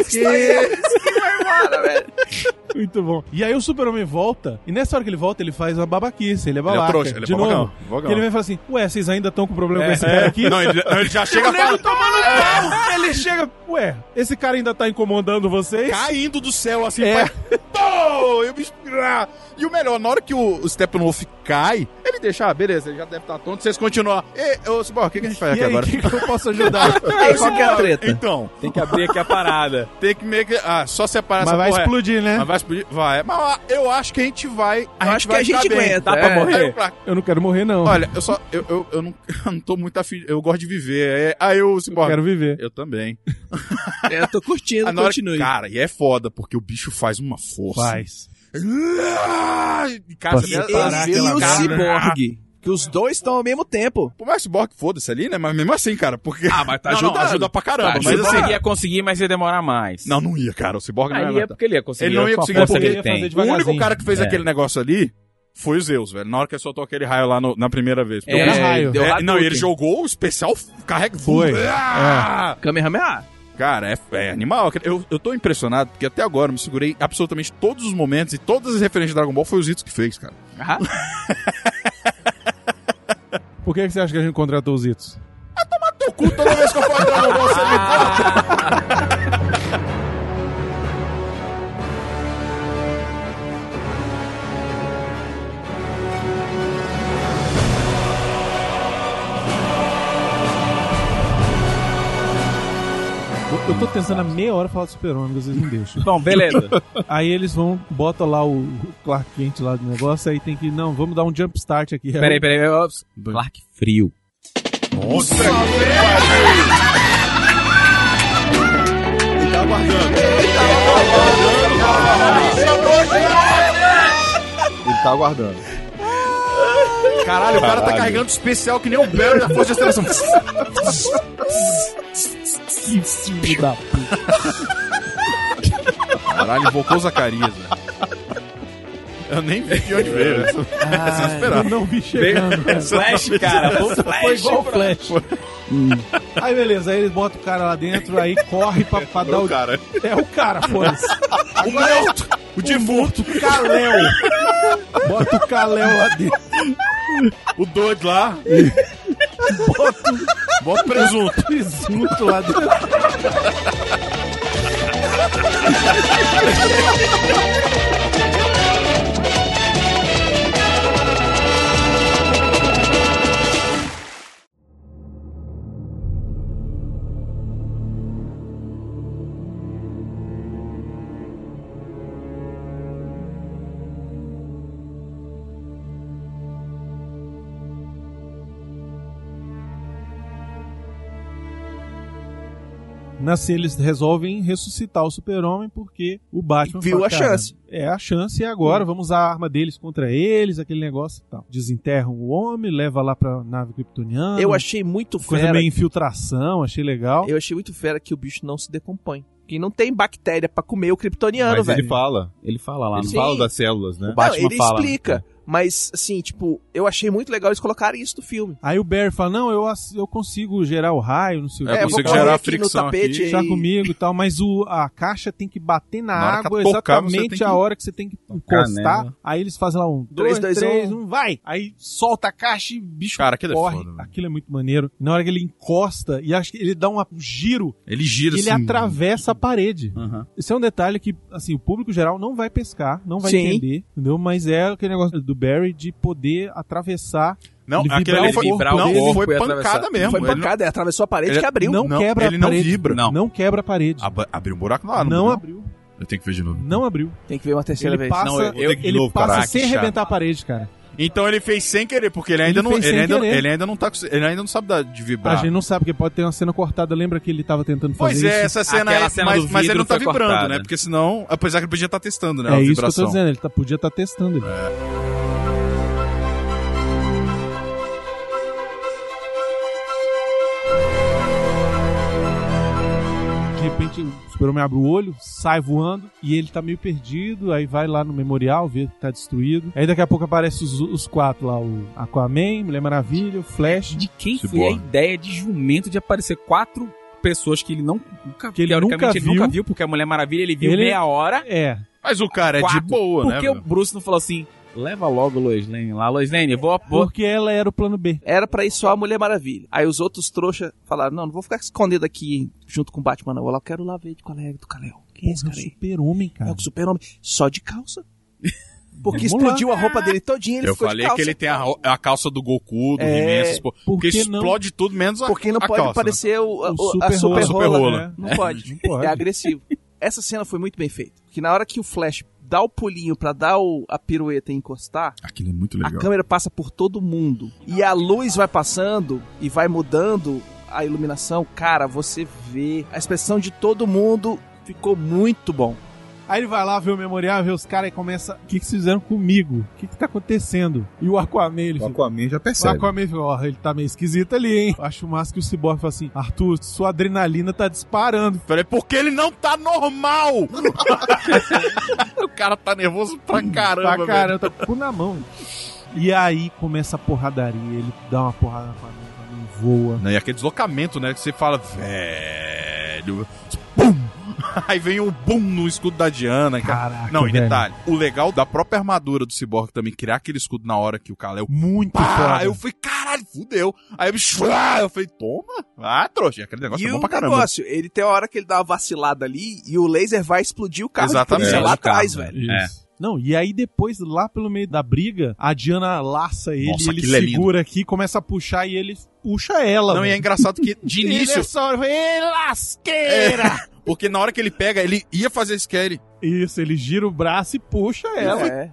Muito bom. E aí o super-homem volta, e nessa hora que ele volta, ele faz uma babaquice, ele é babaca. trouxa, ele é de babacão, novo. babacão. Que ele vai falar assim, ué, vocês ainda estão com problema com esse cara aqui? Não, ele já chega falando. Ele chega, ué, esse cara ainda tá incomodando vocês? Caindo do céu, assim, É. Pô! E o bicho... E o melhor, na hora que o Steppenwolf cai, ele deixa, beleza, ele já deve estar tonto, vocês continuam. Ô, Cyborg, o que a gente faz E aqui aí, agora? o que eu posso ajudar? Aí qual que é a treta? Então, Tem que abrir aqui a parada. tem que meio que... só separar Mas essa vai porra. explodir, né? Mas vai explodir? Vai. Mas eu acho que a gente vai... Acho que vai a gente ficar bem. aguenta. Dá pra é. morrer? Aí o Clark, Eu não quero morrer, não. olha, eu não tô muito afim... Eu gosto de viver. Aí o Cyborg... Quero viver. Eu também. Eu tô curtindo, Aí na hora que- continue. Cara, e é foda, porque o bicho faz uma força. Faz. E, cara, Pra você vê- separar E aquela o cara. Cyborg. Que os dois estão ao mesmo tempo. Por mais Cyborg, foda-se ali, né? Mas mesmo assim, cara, porque... mas tá Não, ajudando. ajuda pra caramba. Tá mas Mas assim... ia conseguir, mas ia demorar mais. Não ia, cara. O Cyborg não Aí ia é matar. porque ele ia conseguir. Ele não ia com a conseguir, força porque que ele ele ia fazer tem. de- O único devagarzinho. cara que fez É. aquele negócio ali foi o Zeus, velho. Na hora que ele soltou aquele raio lá na primeira vez. É, raio. deu Não, e ele Hadouken. jogou o especial carrega. Foi. Kamehameha. Cara, é animal. Eu tô impressionado, porque até agora eu me segurei absolutamente todos os momentos e todas as referências de Dragon Ball foi o Zitsu que fez, cara. Por que você acha que a gente contratou os Itos? Teu cu toda vez que eu falo Dragon Ball, você me corta. Eu tô tentando há meia hora falar do super-homem, vocês não deixam. Bom, beleza. Aí eles vão, botam lá o Clark Kent lá do negócio, aí tem que, não, vamos dar um jump start aqui. Peraí. Ops. Clark frio. Nossa, ele tá aguardando. Ele tá aguardando. Caralho, o cara tá carregando especial que nem o Barry da Força de Aceleração. Que filho da puta. Caralho, invocou o Zacarias, velho. Eu nem vi de onde veio. Essa eu esperava. Eu não vi chegando. cara. Flash, cara. Foi igual o Flash. Aí beleza, aí eles botam o cara lá dentro, aí corre pra dar o... cara. É o cara, foda-se. O morto! O defunto! O Kal-El. Bota o Kal-El lá dentro. O doido lá! Bota o presunto! Presunto lá dentro. eles resolvem ressuscitar o Super-Homem porque o Batman Viu fala, a cara, chance. É a chance e agora vamos usar a arma deles contra eles, aquele negócio e tal. Desenterram o homem, leva lá pra nave kryptoniana. Eu achei muito coisa fera. meio infiltração, achei legal. Eu achei muito fera que o bicho não se decompõe. Que não tem bactéria pra comer o kryptoniano, Mas velho. ele fala. Ele fala lá. Ele Sim. fala das células, né? O Batman ele fala. explica. Mas, assim, tipo, eu achei muito legal eles colocarem isso no filme. Aí o Barry fala, não, eu consigo gerar o raio, não sei o É, que. eu consigo vou correr gerar aqui no fricção tapete aqui. aí. Deixar comigo e tal, mas a caixa tem que bater na Na hora que água ela tocar, você exatamente tem que a hora que você tem que encostar. nela. Aí eles fazem lá 3, 2, 3, 1, vai! Aí solta a caixa e o bicho Cara, aquilo é corre. foda, velho. Aquilo é muito maneiro. Na hora que ele encosta e acho que ele dá um giro, Ele gira ele assim. atravessa a parede. Aham. Esse é um detalhe que, assim, o público geral não vai pescar, não vai Sim. entender, entendeu? Mas é aquele negócio do Barry de poder atravessar. Não, Ele aquele vibrar ali o foi, corpo não, dele. foi Foi pancada atravessar. mesmo. Foi Ele pancada, atravessou a parede ele- que abriu. Não, Não, quebra ele a não parede. vibra. Não quebra a parede. Abriu um buraco lá, Não abriu. abriu. Eu tenho que ver de novo. Não abriu. Tem que ver uma terceira Ele vez. passa, Não, eu vou ter que ir de ele novo, passa caraca, sem que chato. arrebentar a parede, cara. Então ele fez sem querer, porque ele ainda Ele não, fez ele sem ainda, querer. ele ainda não tá, ele ainda não sabe de A vibrar. gente não sabe, porque pode ter uma cena cortada. Lembra que ele tava tentando fazer Pois é, isso? essa cena Aquela é, cena mas, do mas ele não tá vidro foi vibrando, cortada. né? Porque senão, apesar que ele podia estar testando, né? É a isso que eu vibração. tô dizendo, ele podia estar testando. Ele. De repente o Super-Homem abre o olho, sai voando e ele tá meio perdido, aí vai lá no memorial, vê que tá destruído. Aí daqui a pouco aparecem os quatro lá, o Aquaman, Mulher Maravilha, o Flash. De quem foi Cyborg. a ideia de jumento de aparecer 4 pessoas que ele nunca, Que ele teoricamente, nunca ele nunca viu. viu, porque a Mulher Maravilha ele viu Ele- meia hora. É, Mas o cara é de 4. boa, Por né? que o velho? Bruce não falou assim, leva logo Lois Lane lá, Lois Lane, eu vou... porque ela era o plano B. Era pra ir só a Mulher Maravilha. Aí os outros trouxas falaram, não vou ficar escondido aqui junto com o Batman, não. Eu quero lá ver de qual é do Kal-El. Quem é esse Porra, cara aí? Super-Homem, cara. É o Super-Homem. Só de calça. Porque Vamos explodiu a roupa dele todinha, ele Eu ficou falei de calça. que ele tem a calça do Goku, do É, He-Man, essas porque que não? explode tudo menos a Porque não a pode calça, parecer a super super rola. rola. né? Não pode. Não pode. É agressivo. Essa cena foi muito bem feita. Porque na hora que o Flash dá o pulinho pra dar a pirueta e encostar, Né? Aquilo é muito a legal. câmera passa por todo mundo. E a luz vai passando e vai mudando a iluminação. Cara, você vê a expressão de todo mundo. Ficou muito bom. Aí ele vai lá ver o memorial, vê os caras e começa. O que vocês fizeram comigo? O que tá acontecendo? E o Aquaman, ele O fica. Aquaman já O percebe. Aquaman fica, ó, ele tá meio esquisito ali, hein? Acho massa que o Cyborg fala assim: Arthur, sua adrenalina tá disparando. Falei, porque ele não tá normal! O cara tá nervoso pra caramba, Pra caramba, tá com o cu na mão. E aí começa a porradaria, ele dá uma porrada no Aquaman, o Aquaman voa. velho. E aquele deslocamento, né? Que você fala, velho. Pum! Aí vem o boom no escudo da Diana. Cara. Caraca, Não, e velho. detalhe, o legal da própria armadura do Cyborg também, criar aquele escudo na hora que o Kal-El... Muito Pá, foda. eu falei, caralho, fudeu. Aí o bicho, eu falei, toma. Trouxa, aquele negócio E é bom o pra caramba. negócio, ele tem uma hora que ele dá uma vacilada ali e o laser vai explodir o carro Exatamente. de polícia lá É, o carro, atrás, velho. Isso. Não, e aí depois, lá pelo meio da briga, a Diana laça ele, Nossa, ele aquilo é lindo. segura aqui, começa a puxar e ele puxa ela. Não, e é velho. engraçado que de início... Ele é só, "Ê, lasqueira! Porque na hora que ele pega, ele ia fazer scare. Isso, ele gira o braço e puxa ela. É.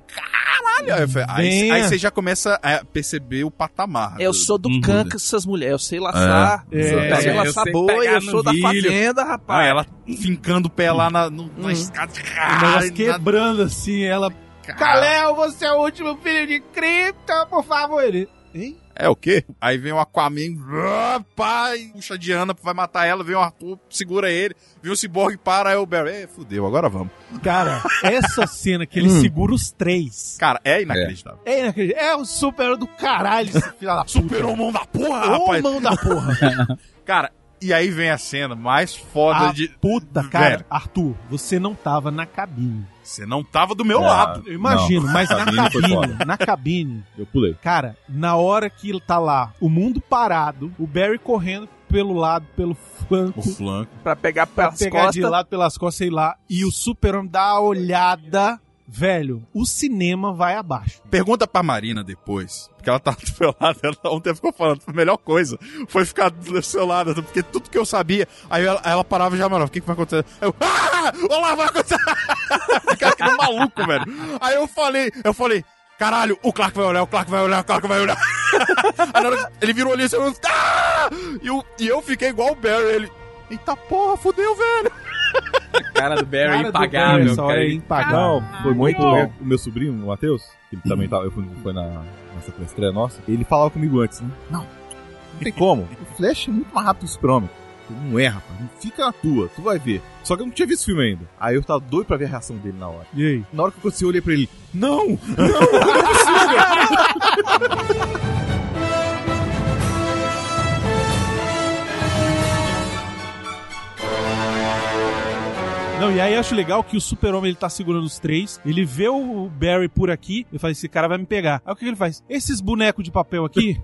Aí você já começa a perceber o patamar. Eu sou do Uhum. canca essas mulheres, eu sei laçar, É. eu sei É, laçar eu sei boi, pegar eu no sou da milho. fazenda, Ah, rapaz. ela fincando o pé lá na escada. O negócio quebrando assim, ela. Kal-El, você é o último filho de Krypton, por favor. Ele. Hein? É o quê? Aí vem o Aquaman, pai, puxa a Diana, vai matar ela, vem o Arthur, segura ele, vem o Cyborg, para, aí o Barry, fudeu, agora vamos. Cara, essa cena que ele segura os três. Cara, é inacreditável. É inacreditável. É o super do caralho, esse filho da puta. Super-homão da porra, Ô, rapaz. mão da porra. Cara, e aí vem a cena mais foda Ah, de... puta, cara. Velho. Arthur, você não tava na cabine. Você não tava do meu lado. Eu imagino, Não, mas a na cabine foi cabine, foda. na cabine, Eu pulei. cara, na hora que ele tá lá, o mundo parado, o Barry correndo pelo lado, pelo flanco, O flanco. Pra pegar pra pelas pegar costas. de lado pelas costas, sei lá, e o Super-Homem dá a olhada, velho, o cinema vai abaixo. Pergunta pra Marina depois, porque ela tava do meu lado, ela ontem ficou falando, a melhor coisa foi ficar do seu lado, porque tudo que eu sabia, aí ela parava e já, mano, o que vai acontecer? Eu, olha lá, vai acontecer! Ficava que nem maluco, velho. Aí eu falei, caralho, o Clark vai olhar, o Clark vai olhar, o Clark vai olhar. Aí na hora que ele virou ali, eu, e eu fiquei igual o Barry, ele... Eita porra, fudeu, velho. A cara do Barry Cara do impagável. Barry, essa hora cara. é impagável. Não, foi muito. O meu sobrinho, o Matheus, que ele também tava, foi nessa pré-estreia nossa, ele falava comigo antes, né? Não tem como. O Flash é muito mais rápido que o Super-Homem. Não é, rapaz. Não fica na tua, tu vai ver. Só que eu não tinha visto o filme ainda. Aí eu tava doido pra ver a reação dele na hora. E aí? Na hora que aconteceu, eu olhei pra ele. Não! Não, e aí acho legal que o Super-Homem, ele tá segurando os três, ele vê o Barry por aqui, ele fala, esse cara vai me pegar. Aí o que ele faz? Esses bonecos de papel aqui,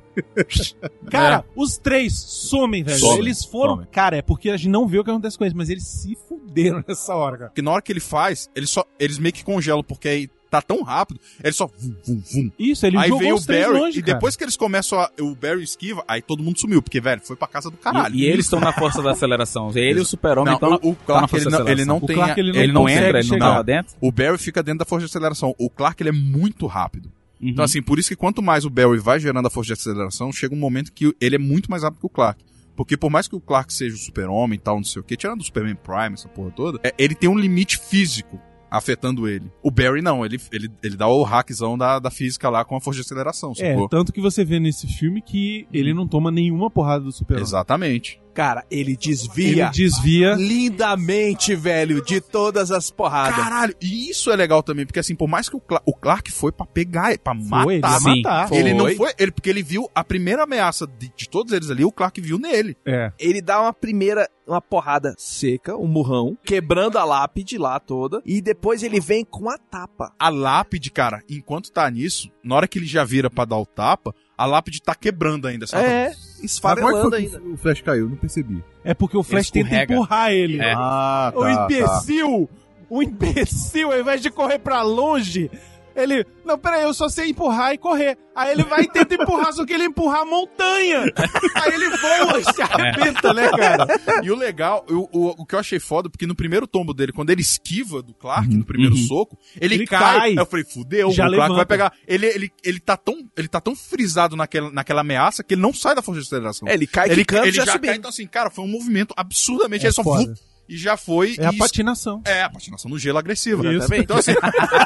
cara, os três somem, velho. Somem, Eles foram, somem. cara, é porque a gente não vê o que acontece com eles, mas eles se fuderam nessa hora, cara. Porque na hora que ele faz, eles meio que congelam, porque aí tá tão rápido, ele só vum, vum, vum. Isso, ele Aí jogou vem o os três Barry, longe, e cara. depois que eles começam o Barry esquiva, aí todo mundo sumiu, porque, velho, foi pra casa do caralho. E eles estão na força da aceleração. Ele e o Super-Homem Não, estão na, o tão na Clark, força ele da não, ele não aceleração. tem... Clark, ele Ele não consegue entra, ele não chegar. tá lá dentro? O Barry fica dentro da força de aceleração. O Clark, ele é muito rápido. Uhum. Então, assim, por isso que quanto mais o Barry vai gerando a força de aceleração, chega um momento que ele é muito mais rápido que o Clark. Porque por mais que o Clark seja o Super-Homem e tal, não sei o que, tirando o Superman Prime, essa porra toda, ele tem um limite físico afetando ele. O Barry não, ele dá o hackzão da física lá com a força de aceleração, sacou? Tanto que você vê nesse filme que ele não toma nenhuma porrada do Super-Homem. Exatamente. Cara, ele desvia Ele desvia. lindamente, velho, de todas as porradas. Caralho, e isso é legal também, porque assim, por mais que o Clark foi pra pegar, pra Foi, ele matar, ia matar. Foi. ele não foi, porque ele viu a primeira ameaça de todos eles ali, o Clark viu nele. É. Ele dá uma porrada seca, um murrão, quebrando a lápide lá toda, e depois ele vem com a tapa. A lápide, cara, enquanto tá nisso, na hora que ele já vira pra dar o tapa, a lápide tá quebrando ainda, sabe? É, Mas como é esfarelando que ainda. foi que o Flash caiu? Não percebi. É porque o Flash tenta Escorrega. empurrar ele. É. Ah, O imbecil! O imbecil, ao invés de correr pra longe, ele... Não, peraí, eu só sei empurrar e correr. Aí ele vai e tenta empurrar, só que ele empurrar a montanha. Aí ele voa e se arrebenta, né, cara? E o legal, o que eu achei foda, porque no primeiro tombo dele, quando ele esquiva do Clark, no primeiro soco, ele cai. Aí eu falei, fudeu, Já o Clark levanta. vai pegar. Ele tá tão frisado naquela ameaça que ele não sai da força de aceleração. É, ele cai quicando, ele já já subindo. cai, então assim, cara, foi um movimento absurdamente, É ele só foda. vup, e já foi. É a e patinação. É, a patinação no gelo agressiva. Isso. Então assim...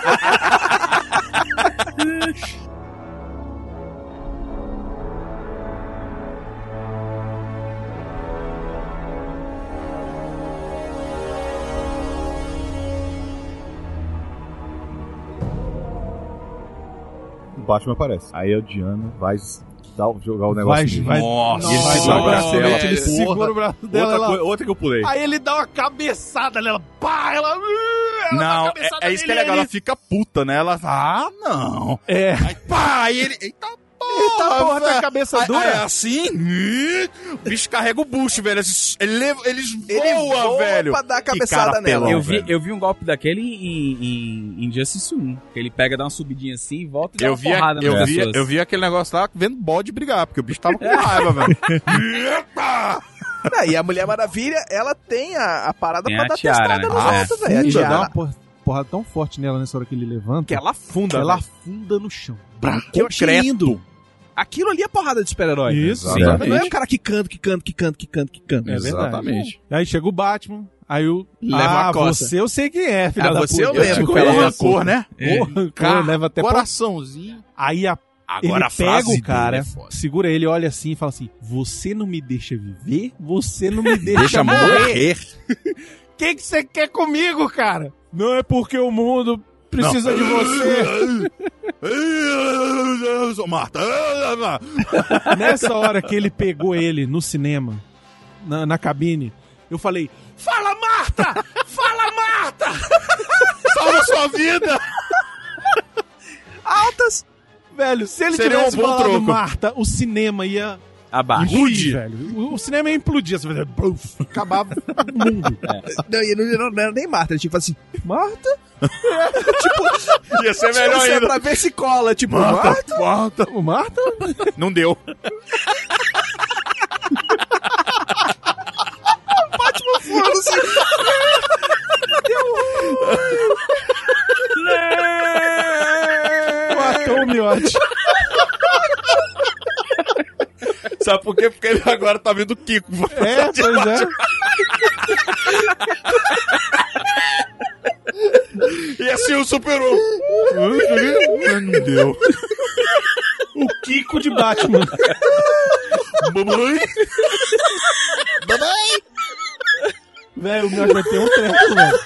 O Batman aparece. Aí a Diana vai jogar o negócio Vai, dele. Nossa, Não, ele vai segura dar o braço abraço, dela, ele porra. segura o braço dela. Outra que eu pulei. Aí ele dá uma cabeçada nela, pá, ela dá Não, uma cabeçada é isso que é nele, legal, ele- ela fica puta, né? Ela fala, não. É. Aí pá, aí ele... Eita Eita porra, tá cabeça Aí dura. assim, o bicho carrega o bucho, velho. Eles Ele voam, voa velho. pra dar a Que cabeçada cara nela. pelão, Eu vi, velho. eu vi um golpe daquele em Injustice 1. Que ele pega, dá uma subidinha assim e volta e dá Eu uma vi, porrada nas pessoas. eu vi aquele negócio lá vendo bode brigar, porque o bicho tava com raiva, velho. Eita! Ah, e a Mulher Maravilha, ela tem a parada Tem pra a dar tiara, testada né? nos Ah, outros, velho. A Ele dá tiara, uma porrada tão forte nela nessa hora que ele levanta, que ela afunda, ela velho. afunda no chão. Que eu achei Concreto. lindo. Aquilo ali é porrada de super-herói. Isso, Exatamente. exatamente. Não é um cara que canta. É verdade. Exatamente. Aí chega o Batman, aí o... Leva a coça. você eu sei quem é, filha da você puta. eu lembro, Porra, pela porra, rancor, né? porra, leva até... Coraçãozinho. Aí Agora ele a frase pega o cara, dele é foda. segura ele, olha assim e fala assim, você não me deixa viver, você não me deixa, Deixa morrer. O que você quer comigo, cara? Não é porque o mundo precisa de você. Marta. Nessa hora que ele pegou ele no cinema, na cabine, eu falei, fala Marta! Fala Marta! Salva sua vida. Altas. Velho, se ele Seria tivesse um bom falado troco. Marta, o cinema ia Abaixo. implodir, velho. O cinema ia implodir, assim, bluf, acabava o mundo. Não, e não era nem Marta, ele tinha que falar assim, Marta? Ia ser Tipo, melhor assim, ainda. pra ver se cola, tipo, Marta? Marta. O Marta? Não deu. Falando assim, O ator miote. Sabe por quê? Porque ele agora tá vendo o Kiko. É, pois é. E assim o superou. Não deu. O Kiko de Batman. Mamãe. Velho, o meu vai ter um treco, velho.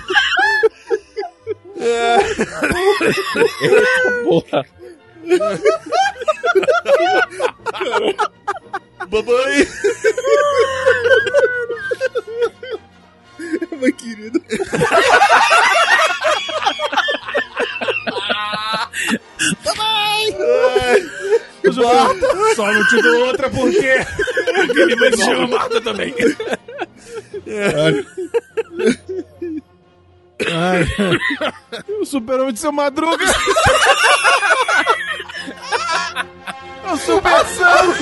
Porra. Mamãe. Mãe querida. Marta! Só não te dou outra porque minha mãe se chama Marta também. Ai. O Super-Homem de Seu Madruga. É o Super Sam.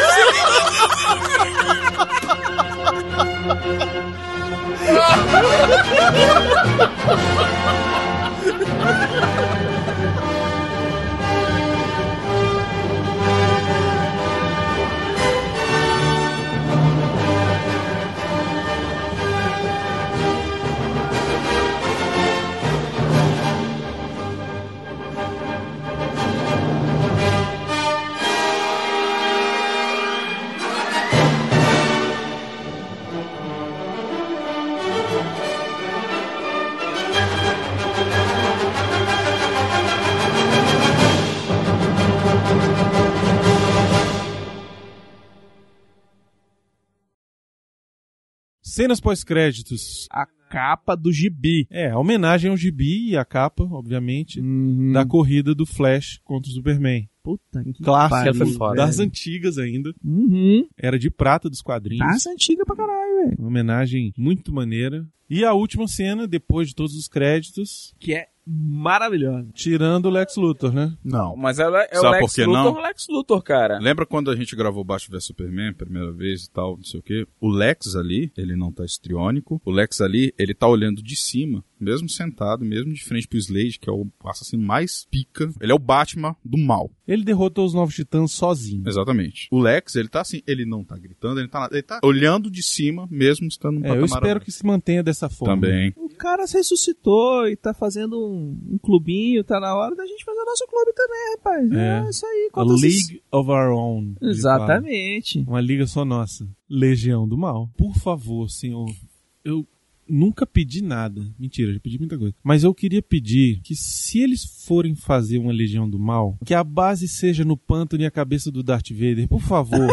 Cenas pós-créditos. A capa do gibi. É, a homenagem ao gibi e a capa, obviamente, da corrida do Flash contra o Superman. Puta que Clássico, foi foda. das antigas ainda. Uhum. Era de prata dos quadrinhos. Essa antiga pra caralho, velho. Uma homenagem muito maneira. E a última cena, depois de todos os créditos, Que é maravilhosa. tirando o Lex Luthor, né? Não. Mas é o Sabe Lex por que Luthor, não? o Lex Luthor, cara. Lembra quando a gente gravou Batman vs Superman, primeira vez e tal, não sei o quê? O Lex ali, ele não tá estriônico. O Lex ali, ele tá olhando de cima, mesmo sentado, mesmo de frente pro Slade, que é o assassino mais pica. Ele é o Batman do mal. Ele derrotou os Novos Titãs sozinho. Exatamente. O Lex, ele tá assim, ele não tá gritando, ele tá olhando de cima, mesmo estando no Eu espero que se mantenha dessa forma. Também. O cara ressuscitou e tá fazendo um clubinho, tá na hora da gente fazer o nosso clube também, rapaz. É isso aí. A League of Our Own. ele Exatamente. fala. Uma liga só nossa. Legião do Mal. Por favor, senhor. Eu nunca pedi nada. Mentira, já pedi muita coisa. Mas eu queria pedir que se eles forem fazer uma Legião do Mal, que a base seja no pântano e a cabeça do Darth Vader. Por favor.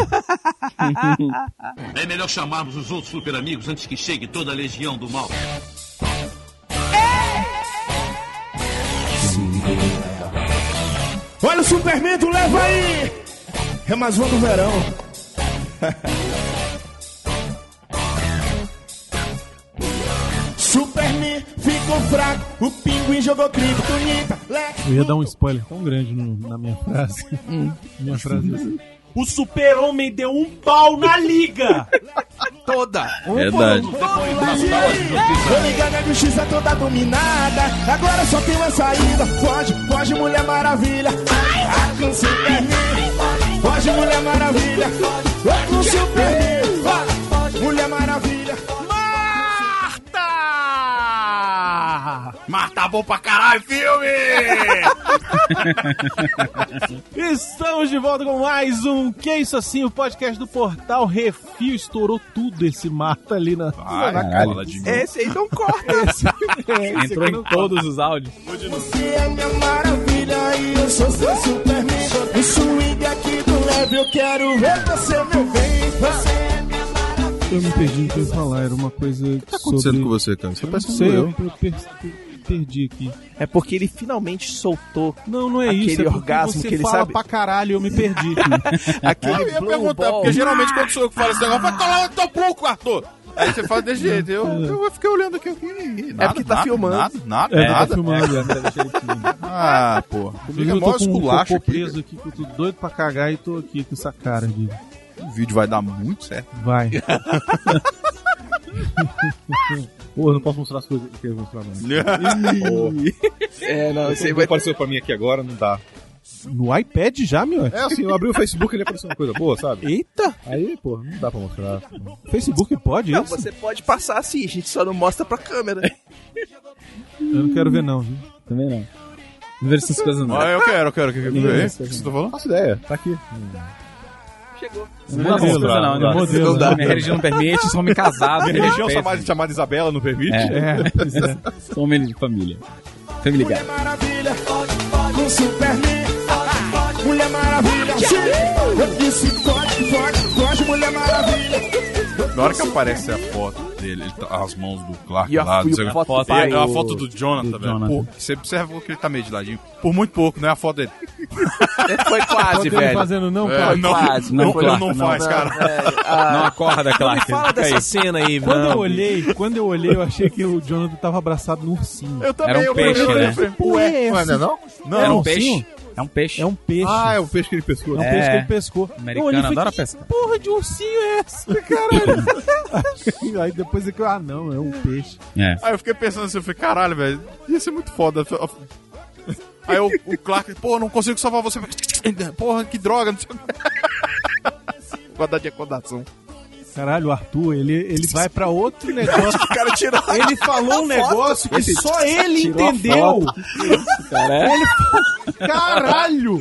É melhor chamarmos os outros super amigos antes que chegue toda a legião do mal. Olha o Superman, tu leva aí! É mais uma do verão. Superman ficou fraco, o pinguim jogou kryptonita. Eu ia dar um spoiler tão grande na minha frase. Minha frase é assim. O Super-Homem deu um pau na liga! Toda. Verdade. Tô ligado, a justiça toda dominada. Agora só tem uma saída. Foge, Mulher Maravilha. Vai com Superman. Foge, Mulher Maravilha. Vai com Superman. Vai, Mulher Maravilha. Marta bom pra caralho, filme! Estamos de volta com mais um Que É Isso Assim, o podcast do Portal Refil. Estourou tudo esse Marta ali na Fala de mim. Esse aí não corta. Entrou em todos os áudios. Você é minha maravilha e eu sou seu Superman. O swing aqui do leve, eu quero ver você, meu bem. Você é minha maravilha. Eu me perdi no que eu ia falar, era uma coisa O que tá acontecendo com você, cara? Você Eu não parece sei, eu. eu perdi aqui. É porque ele finalmente soltou Não é aquele isso, é porque orgasmo você que ele fala sabe. pra caralho e eu me perdi. aquele Eu ia blue perguntar, ball. porque geralmente quando sou eu que falo esse negócio, vai colar o teu pouco, Arthur! Aí você fala desse jeito, eu fiquei olhando aqui, nada, porque tá filmando. Tá Nada. filmando. Ah, pô. Comigo é Eu mó tô com o esculacho cocô aqui. preso aqui, que eu tô doido pra cagar e tô aqui com essa cara de... O vídeo vai dar muito certo. Vai. Pô, eu não posso mostrar as coisas que eu quero mostrar, não. É, não, esse aí vai... Apareceu pra mim aqui agora, não dá. No iPad já, meu? É assim, eu abri o Facebook e ele apareceu uma coisa boa, sabe? Eita! Aí, pô, não dá pra mostrar. Facebook pode Não, isso? você pode passar assim, a gente só não mostra pra câmera. Eu não quero ver não, viu? Também não. Não vejo essas coisas não. Ah, eu quero. O que ver? O que Sim. você tá falando? Não faço ideia, tá aqui. Chegou. Não dá essas coisas não. Modelo. Minha religião não permite, sou homem casado. Minha religião chamada Isabela não permite? Pois é. Sou homem de família. Família Mulher Guy. Maravilha, com Superman. Mulher Maravilha, eu disse pode, Mulher Maravilha. Na hora que aparece a foto dele, as mãos do Clark E a lá, não sei o que. foto do E pai, a o- foto do Jonathan, do velho. Jonathan. Pô, você observa que ele tá meio de ladinho. Por muito pouco, não é a foto dele. Foi quase, Pode velho. fazendo não, É, cara. não, quase, não, não, não, Clark, faz, não. cara. Não acorda, Me Clark. fala Fica aí. dessa cena aí, Quando mano. eu olhei, eu achei que o Jonathan tava abraçado num ursinho. Eu também, Era um peixe, né? Ué, não é não? Não, Era um ursinho? peixe. É um peixe. É um peixe. Ah, é o peixe que ele pescou. É um peixe que ele pescou. Americano Eu olhei e falei, adora que pescar. porra de ursinho é essa, caralho? Aí depois é que não, é um peixe. É. Aí eu fiquei pensando assim, eu falei, caralho, velho, ia ser muito foda. Aí o Clark, pô, não consigo salvar você. Porra, que droga, não sei o que. Guardar de recordação. Caralho, o Arthur, ele vai pra outro negócio. O cara tirou. Ele falou um negócio que só ele Tirou a entendeu. Cara, Ele falou, caralho!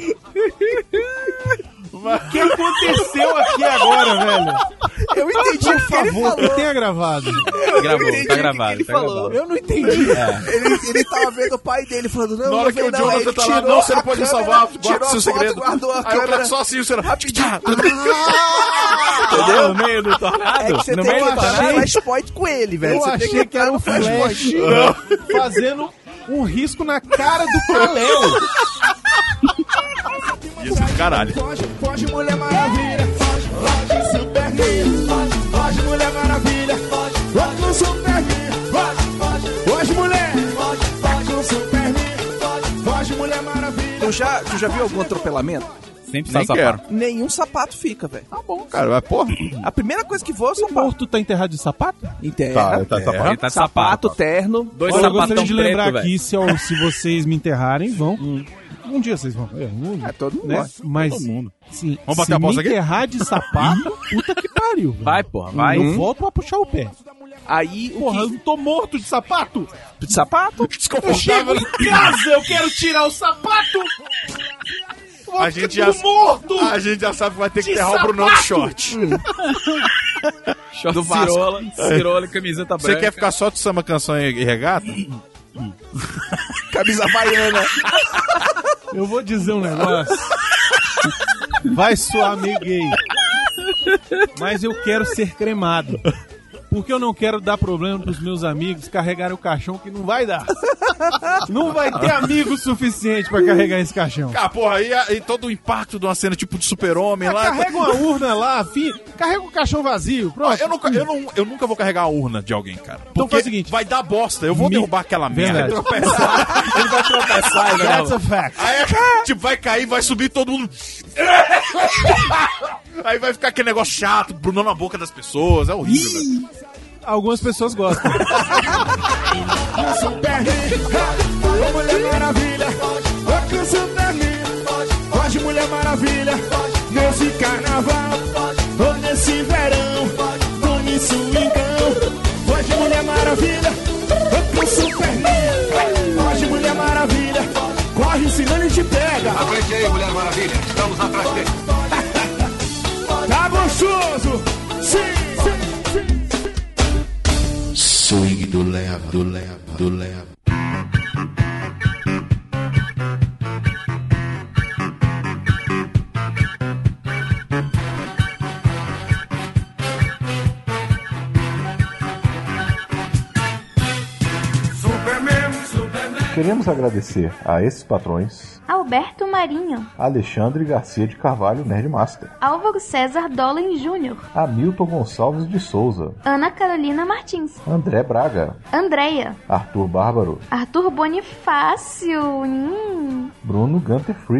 O que aconteceu aqui agora, velho? Eu entendi Por o que ele favor, falou. que tenha gravado. gravou, entendi tá o gravado. que Tá ele falou. gravado. Eu não entendi. Ele tava vendo o pai dele falando, não, Na hora não que vem o não. Jonathan Ele tá lá, tirou não, você não a pode câmera, salvar, tirou guarda a seu foto, segredo. guardou a Aí o câmera. Clark só assim, você Lá no meio do tornado? É que você no tem meio que do entrar tornado? no flashpoint com ele, velho. Eu Você tem que achei que entrar era no o Flash fazendo um risco na cara do Kal-El. Ia ser do caralho. Foge, Mulher Maravilha. Foge, Superman. Foge, Mulher Maravilha. Foge com Superman. Foge, mulher. Foge com Superman. Foge, Mulher Maravilha. Tu já viu algum atropelamento? Sempre Nem sai quero. sapato. Nenhum sapato fica, velho. Tá bom, cara, mas porra. A primeira coisa que voa é o O sapato. morto tá enterrado de sapato? Interna. Tá. Ele tá de Sapato, sapato. terno. Dois Olha, eu sapatão gostaria de lembrar preto, aqui, se vocês me enterrarem, vão. Um dia vocês vão. Todo mundo Né? vai. Mas, Todo mundo. sim, Vamos bater se a me pausa aqui? enterrar de sapato, puta que pariu. velho. Vai, porra, vai. Eu volto pra puxar o pé. Aí, o Porra, eu não tô morto de sapato. de sapato? Eu chego em casa, eu quero tirar o sapato. A gente já sabe que vai ter que De enterrar o Brunão de short. Short do Vasco. cirola e camiseta branca. Você quer ficar só de samba, canção e regata? Camisa havaiana. Eu vou dizer um negócio. Vai soar meio gay. Mas eu quero ser cremado. Porque eu não quero dar problema pros meus amigos carregarem o caixão, que não vai dar. Não vai ter amigo suficiente pra carregar esse caixão. Ah, porra, e todo o impacto de uma cena tipo de super-homem lá. Carrega uma urna lá, carrega o caixão vazio. Pronto. Eu nunca vou carregar a urna de alguém, cara. Então Porque faz o seguinte. vai dar bosta. Eu vou derrubar aquela merda. Verdade. Ele vai tropeçar, né? That's a fact. Aí, tipo, vai cair, vai subir todo mundo. Aí vai ficar aquele negócio chato, Bruno na boca das pessoas. É horrível, velho. Algumas pessoas gostam. Ô, Mulher Maravilha. Foge com Superman. Foge, Mulher Maravilha. Nesse carnaval. Ou nesse verão. Tome swingão. Foge, Mulher Maravilha. Foge com Superman. Foge, Mulher Maravilha. Corre, senão ele te pega. Aguente aí, Mulher Maravilha. Estamos atrás dele. Tá gostoso. Sim, sim. Swing do leva, do leva, do leva. Queremos agradecer a esses patrões: Alberto Marinho, Alexandre Garcia de Carvalho, Nerdmaster, Álvaro César Dolan Jr., Hamilton Gonçalves de Souza, Ana Carolina Martins, André Braga, Andréia, Arthur Bárbaro, Arthur Bonifácio, Bruno Gunter Freak,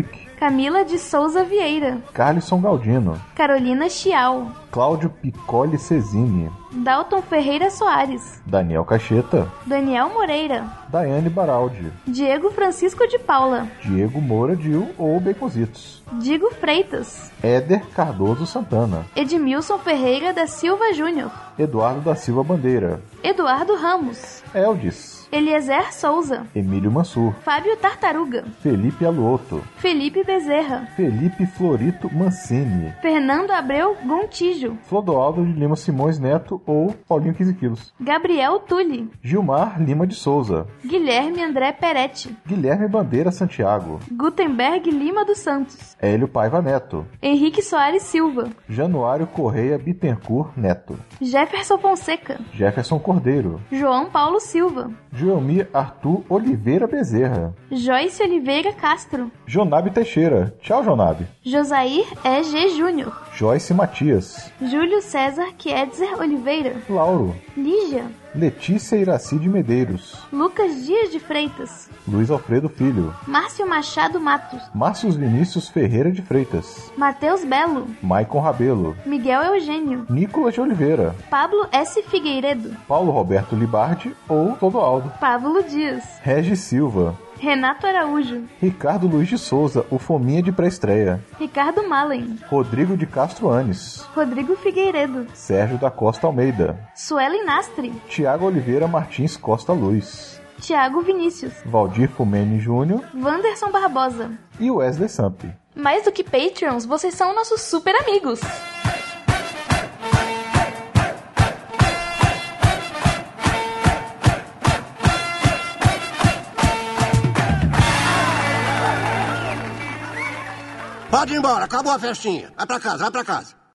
Camila de Souza Vieira, Carlisson Galdino, Carolina Chial, Cláudio Piccoli Cesini, Dalton Ferreira Soares, Daniel Cacheta, Daniel Moreira, Daiane Baraldi, Diego Francisco de Paula, Diego Moura Dil ou Baconzitos, Digo Freitas, Éder Cardoso Santana, Edmilson Ferreira da Silva Júnior, Eduardo da Silva Bandeira, Eduardo Ramos, Eldis, Eliezer Souza, Emílio Mansur, Fábio Tartaruga, Felipe Aluoto, Felipe Bezerra, Felipe Florito Mancini, Fernando Abreu Gontijo, Flodoaldo de Lima Simões Neto ou Paulinho 15 quilos, Gabriel Tulli, Gilmar Lima de Souza, Guilherme André Peretti, Guilherme Bandeira Santiago, Gutenberg Lima dos Santos, Hélio Paiva Neto, Henrique Soares Silva, Januário Correia Bittencourt Neto, Jefferson Fonseca, Jefferson Cordeiro, João Paulo Silva, Joelmir Arthur Oliveira Bezerra, Joyce Oliveira Castro, Jonabe Teixeira, tchau Jonabe, Josair E.G. Júnior, Joyce Matias, Júlio César Kiedzer Oliveira, Lauro, Lígia, Letícia Iraci de Medeiros, Lucas Dias de Freitas, Luiz Alfredo Filho, Márcio Machado Matos, Márcios Vinícius Ferreira de Freitas, Matheus Belo, Maicon Rabelo, Miguel Eugênio, Nicolas de Oliveira, Pablo S. Figueiredo, Paulo Roberto Libardi ou Clodoaldo, Pablo Dias, Regis Silva, Renato Araújo, Ricardo Luiz de Souza, o Fominha de pré-estreia, Ricardo Malen, Rodrigo de Castro Anes, Rodrigo Figueiredo, Sérgio da Costa Almeida, Suelen Nastre, Tiago Oliveira Martins Costa Luz, Tiago Vinícius, Valdir Fumene Júnior Wanderson Barbosa. e Wesley Samp. Mais do que Patreons, vocês são nossos super amigos. Pode ir embora, acabou a festinha. Vai pra casa, vai pra casa.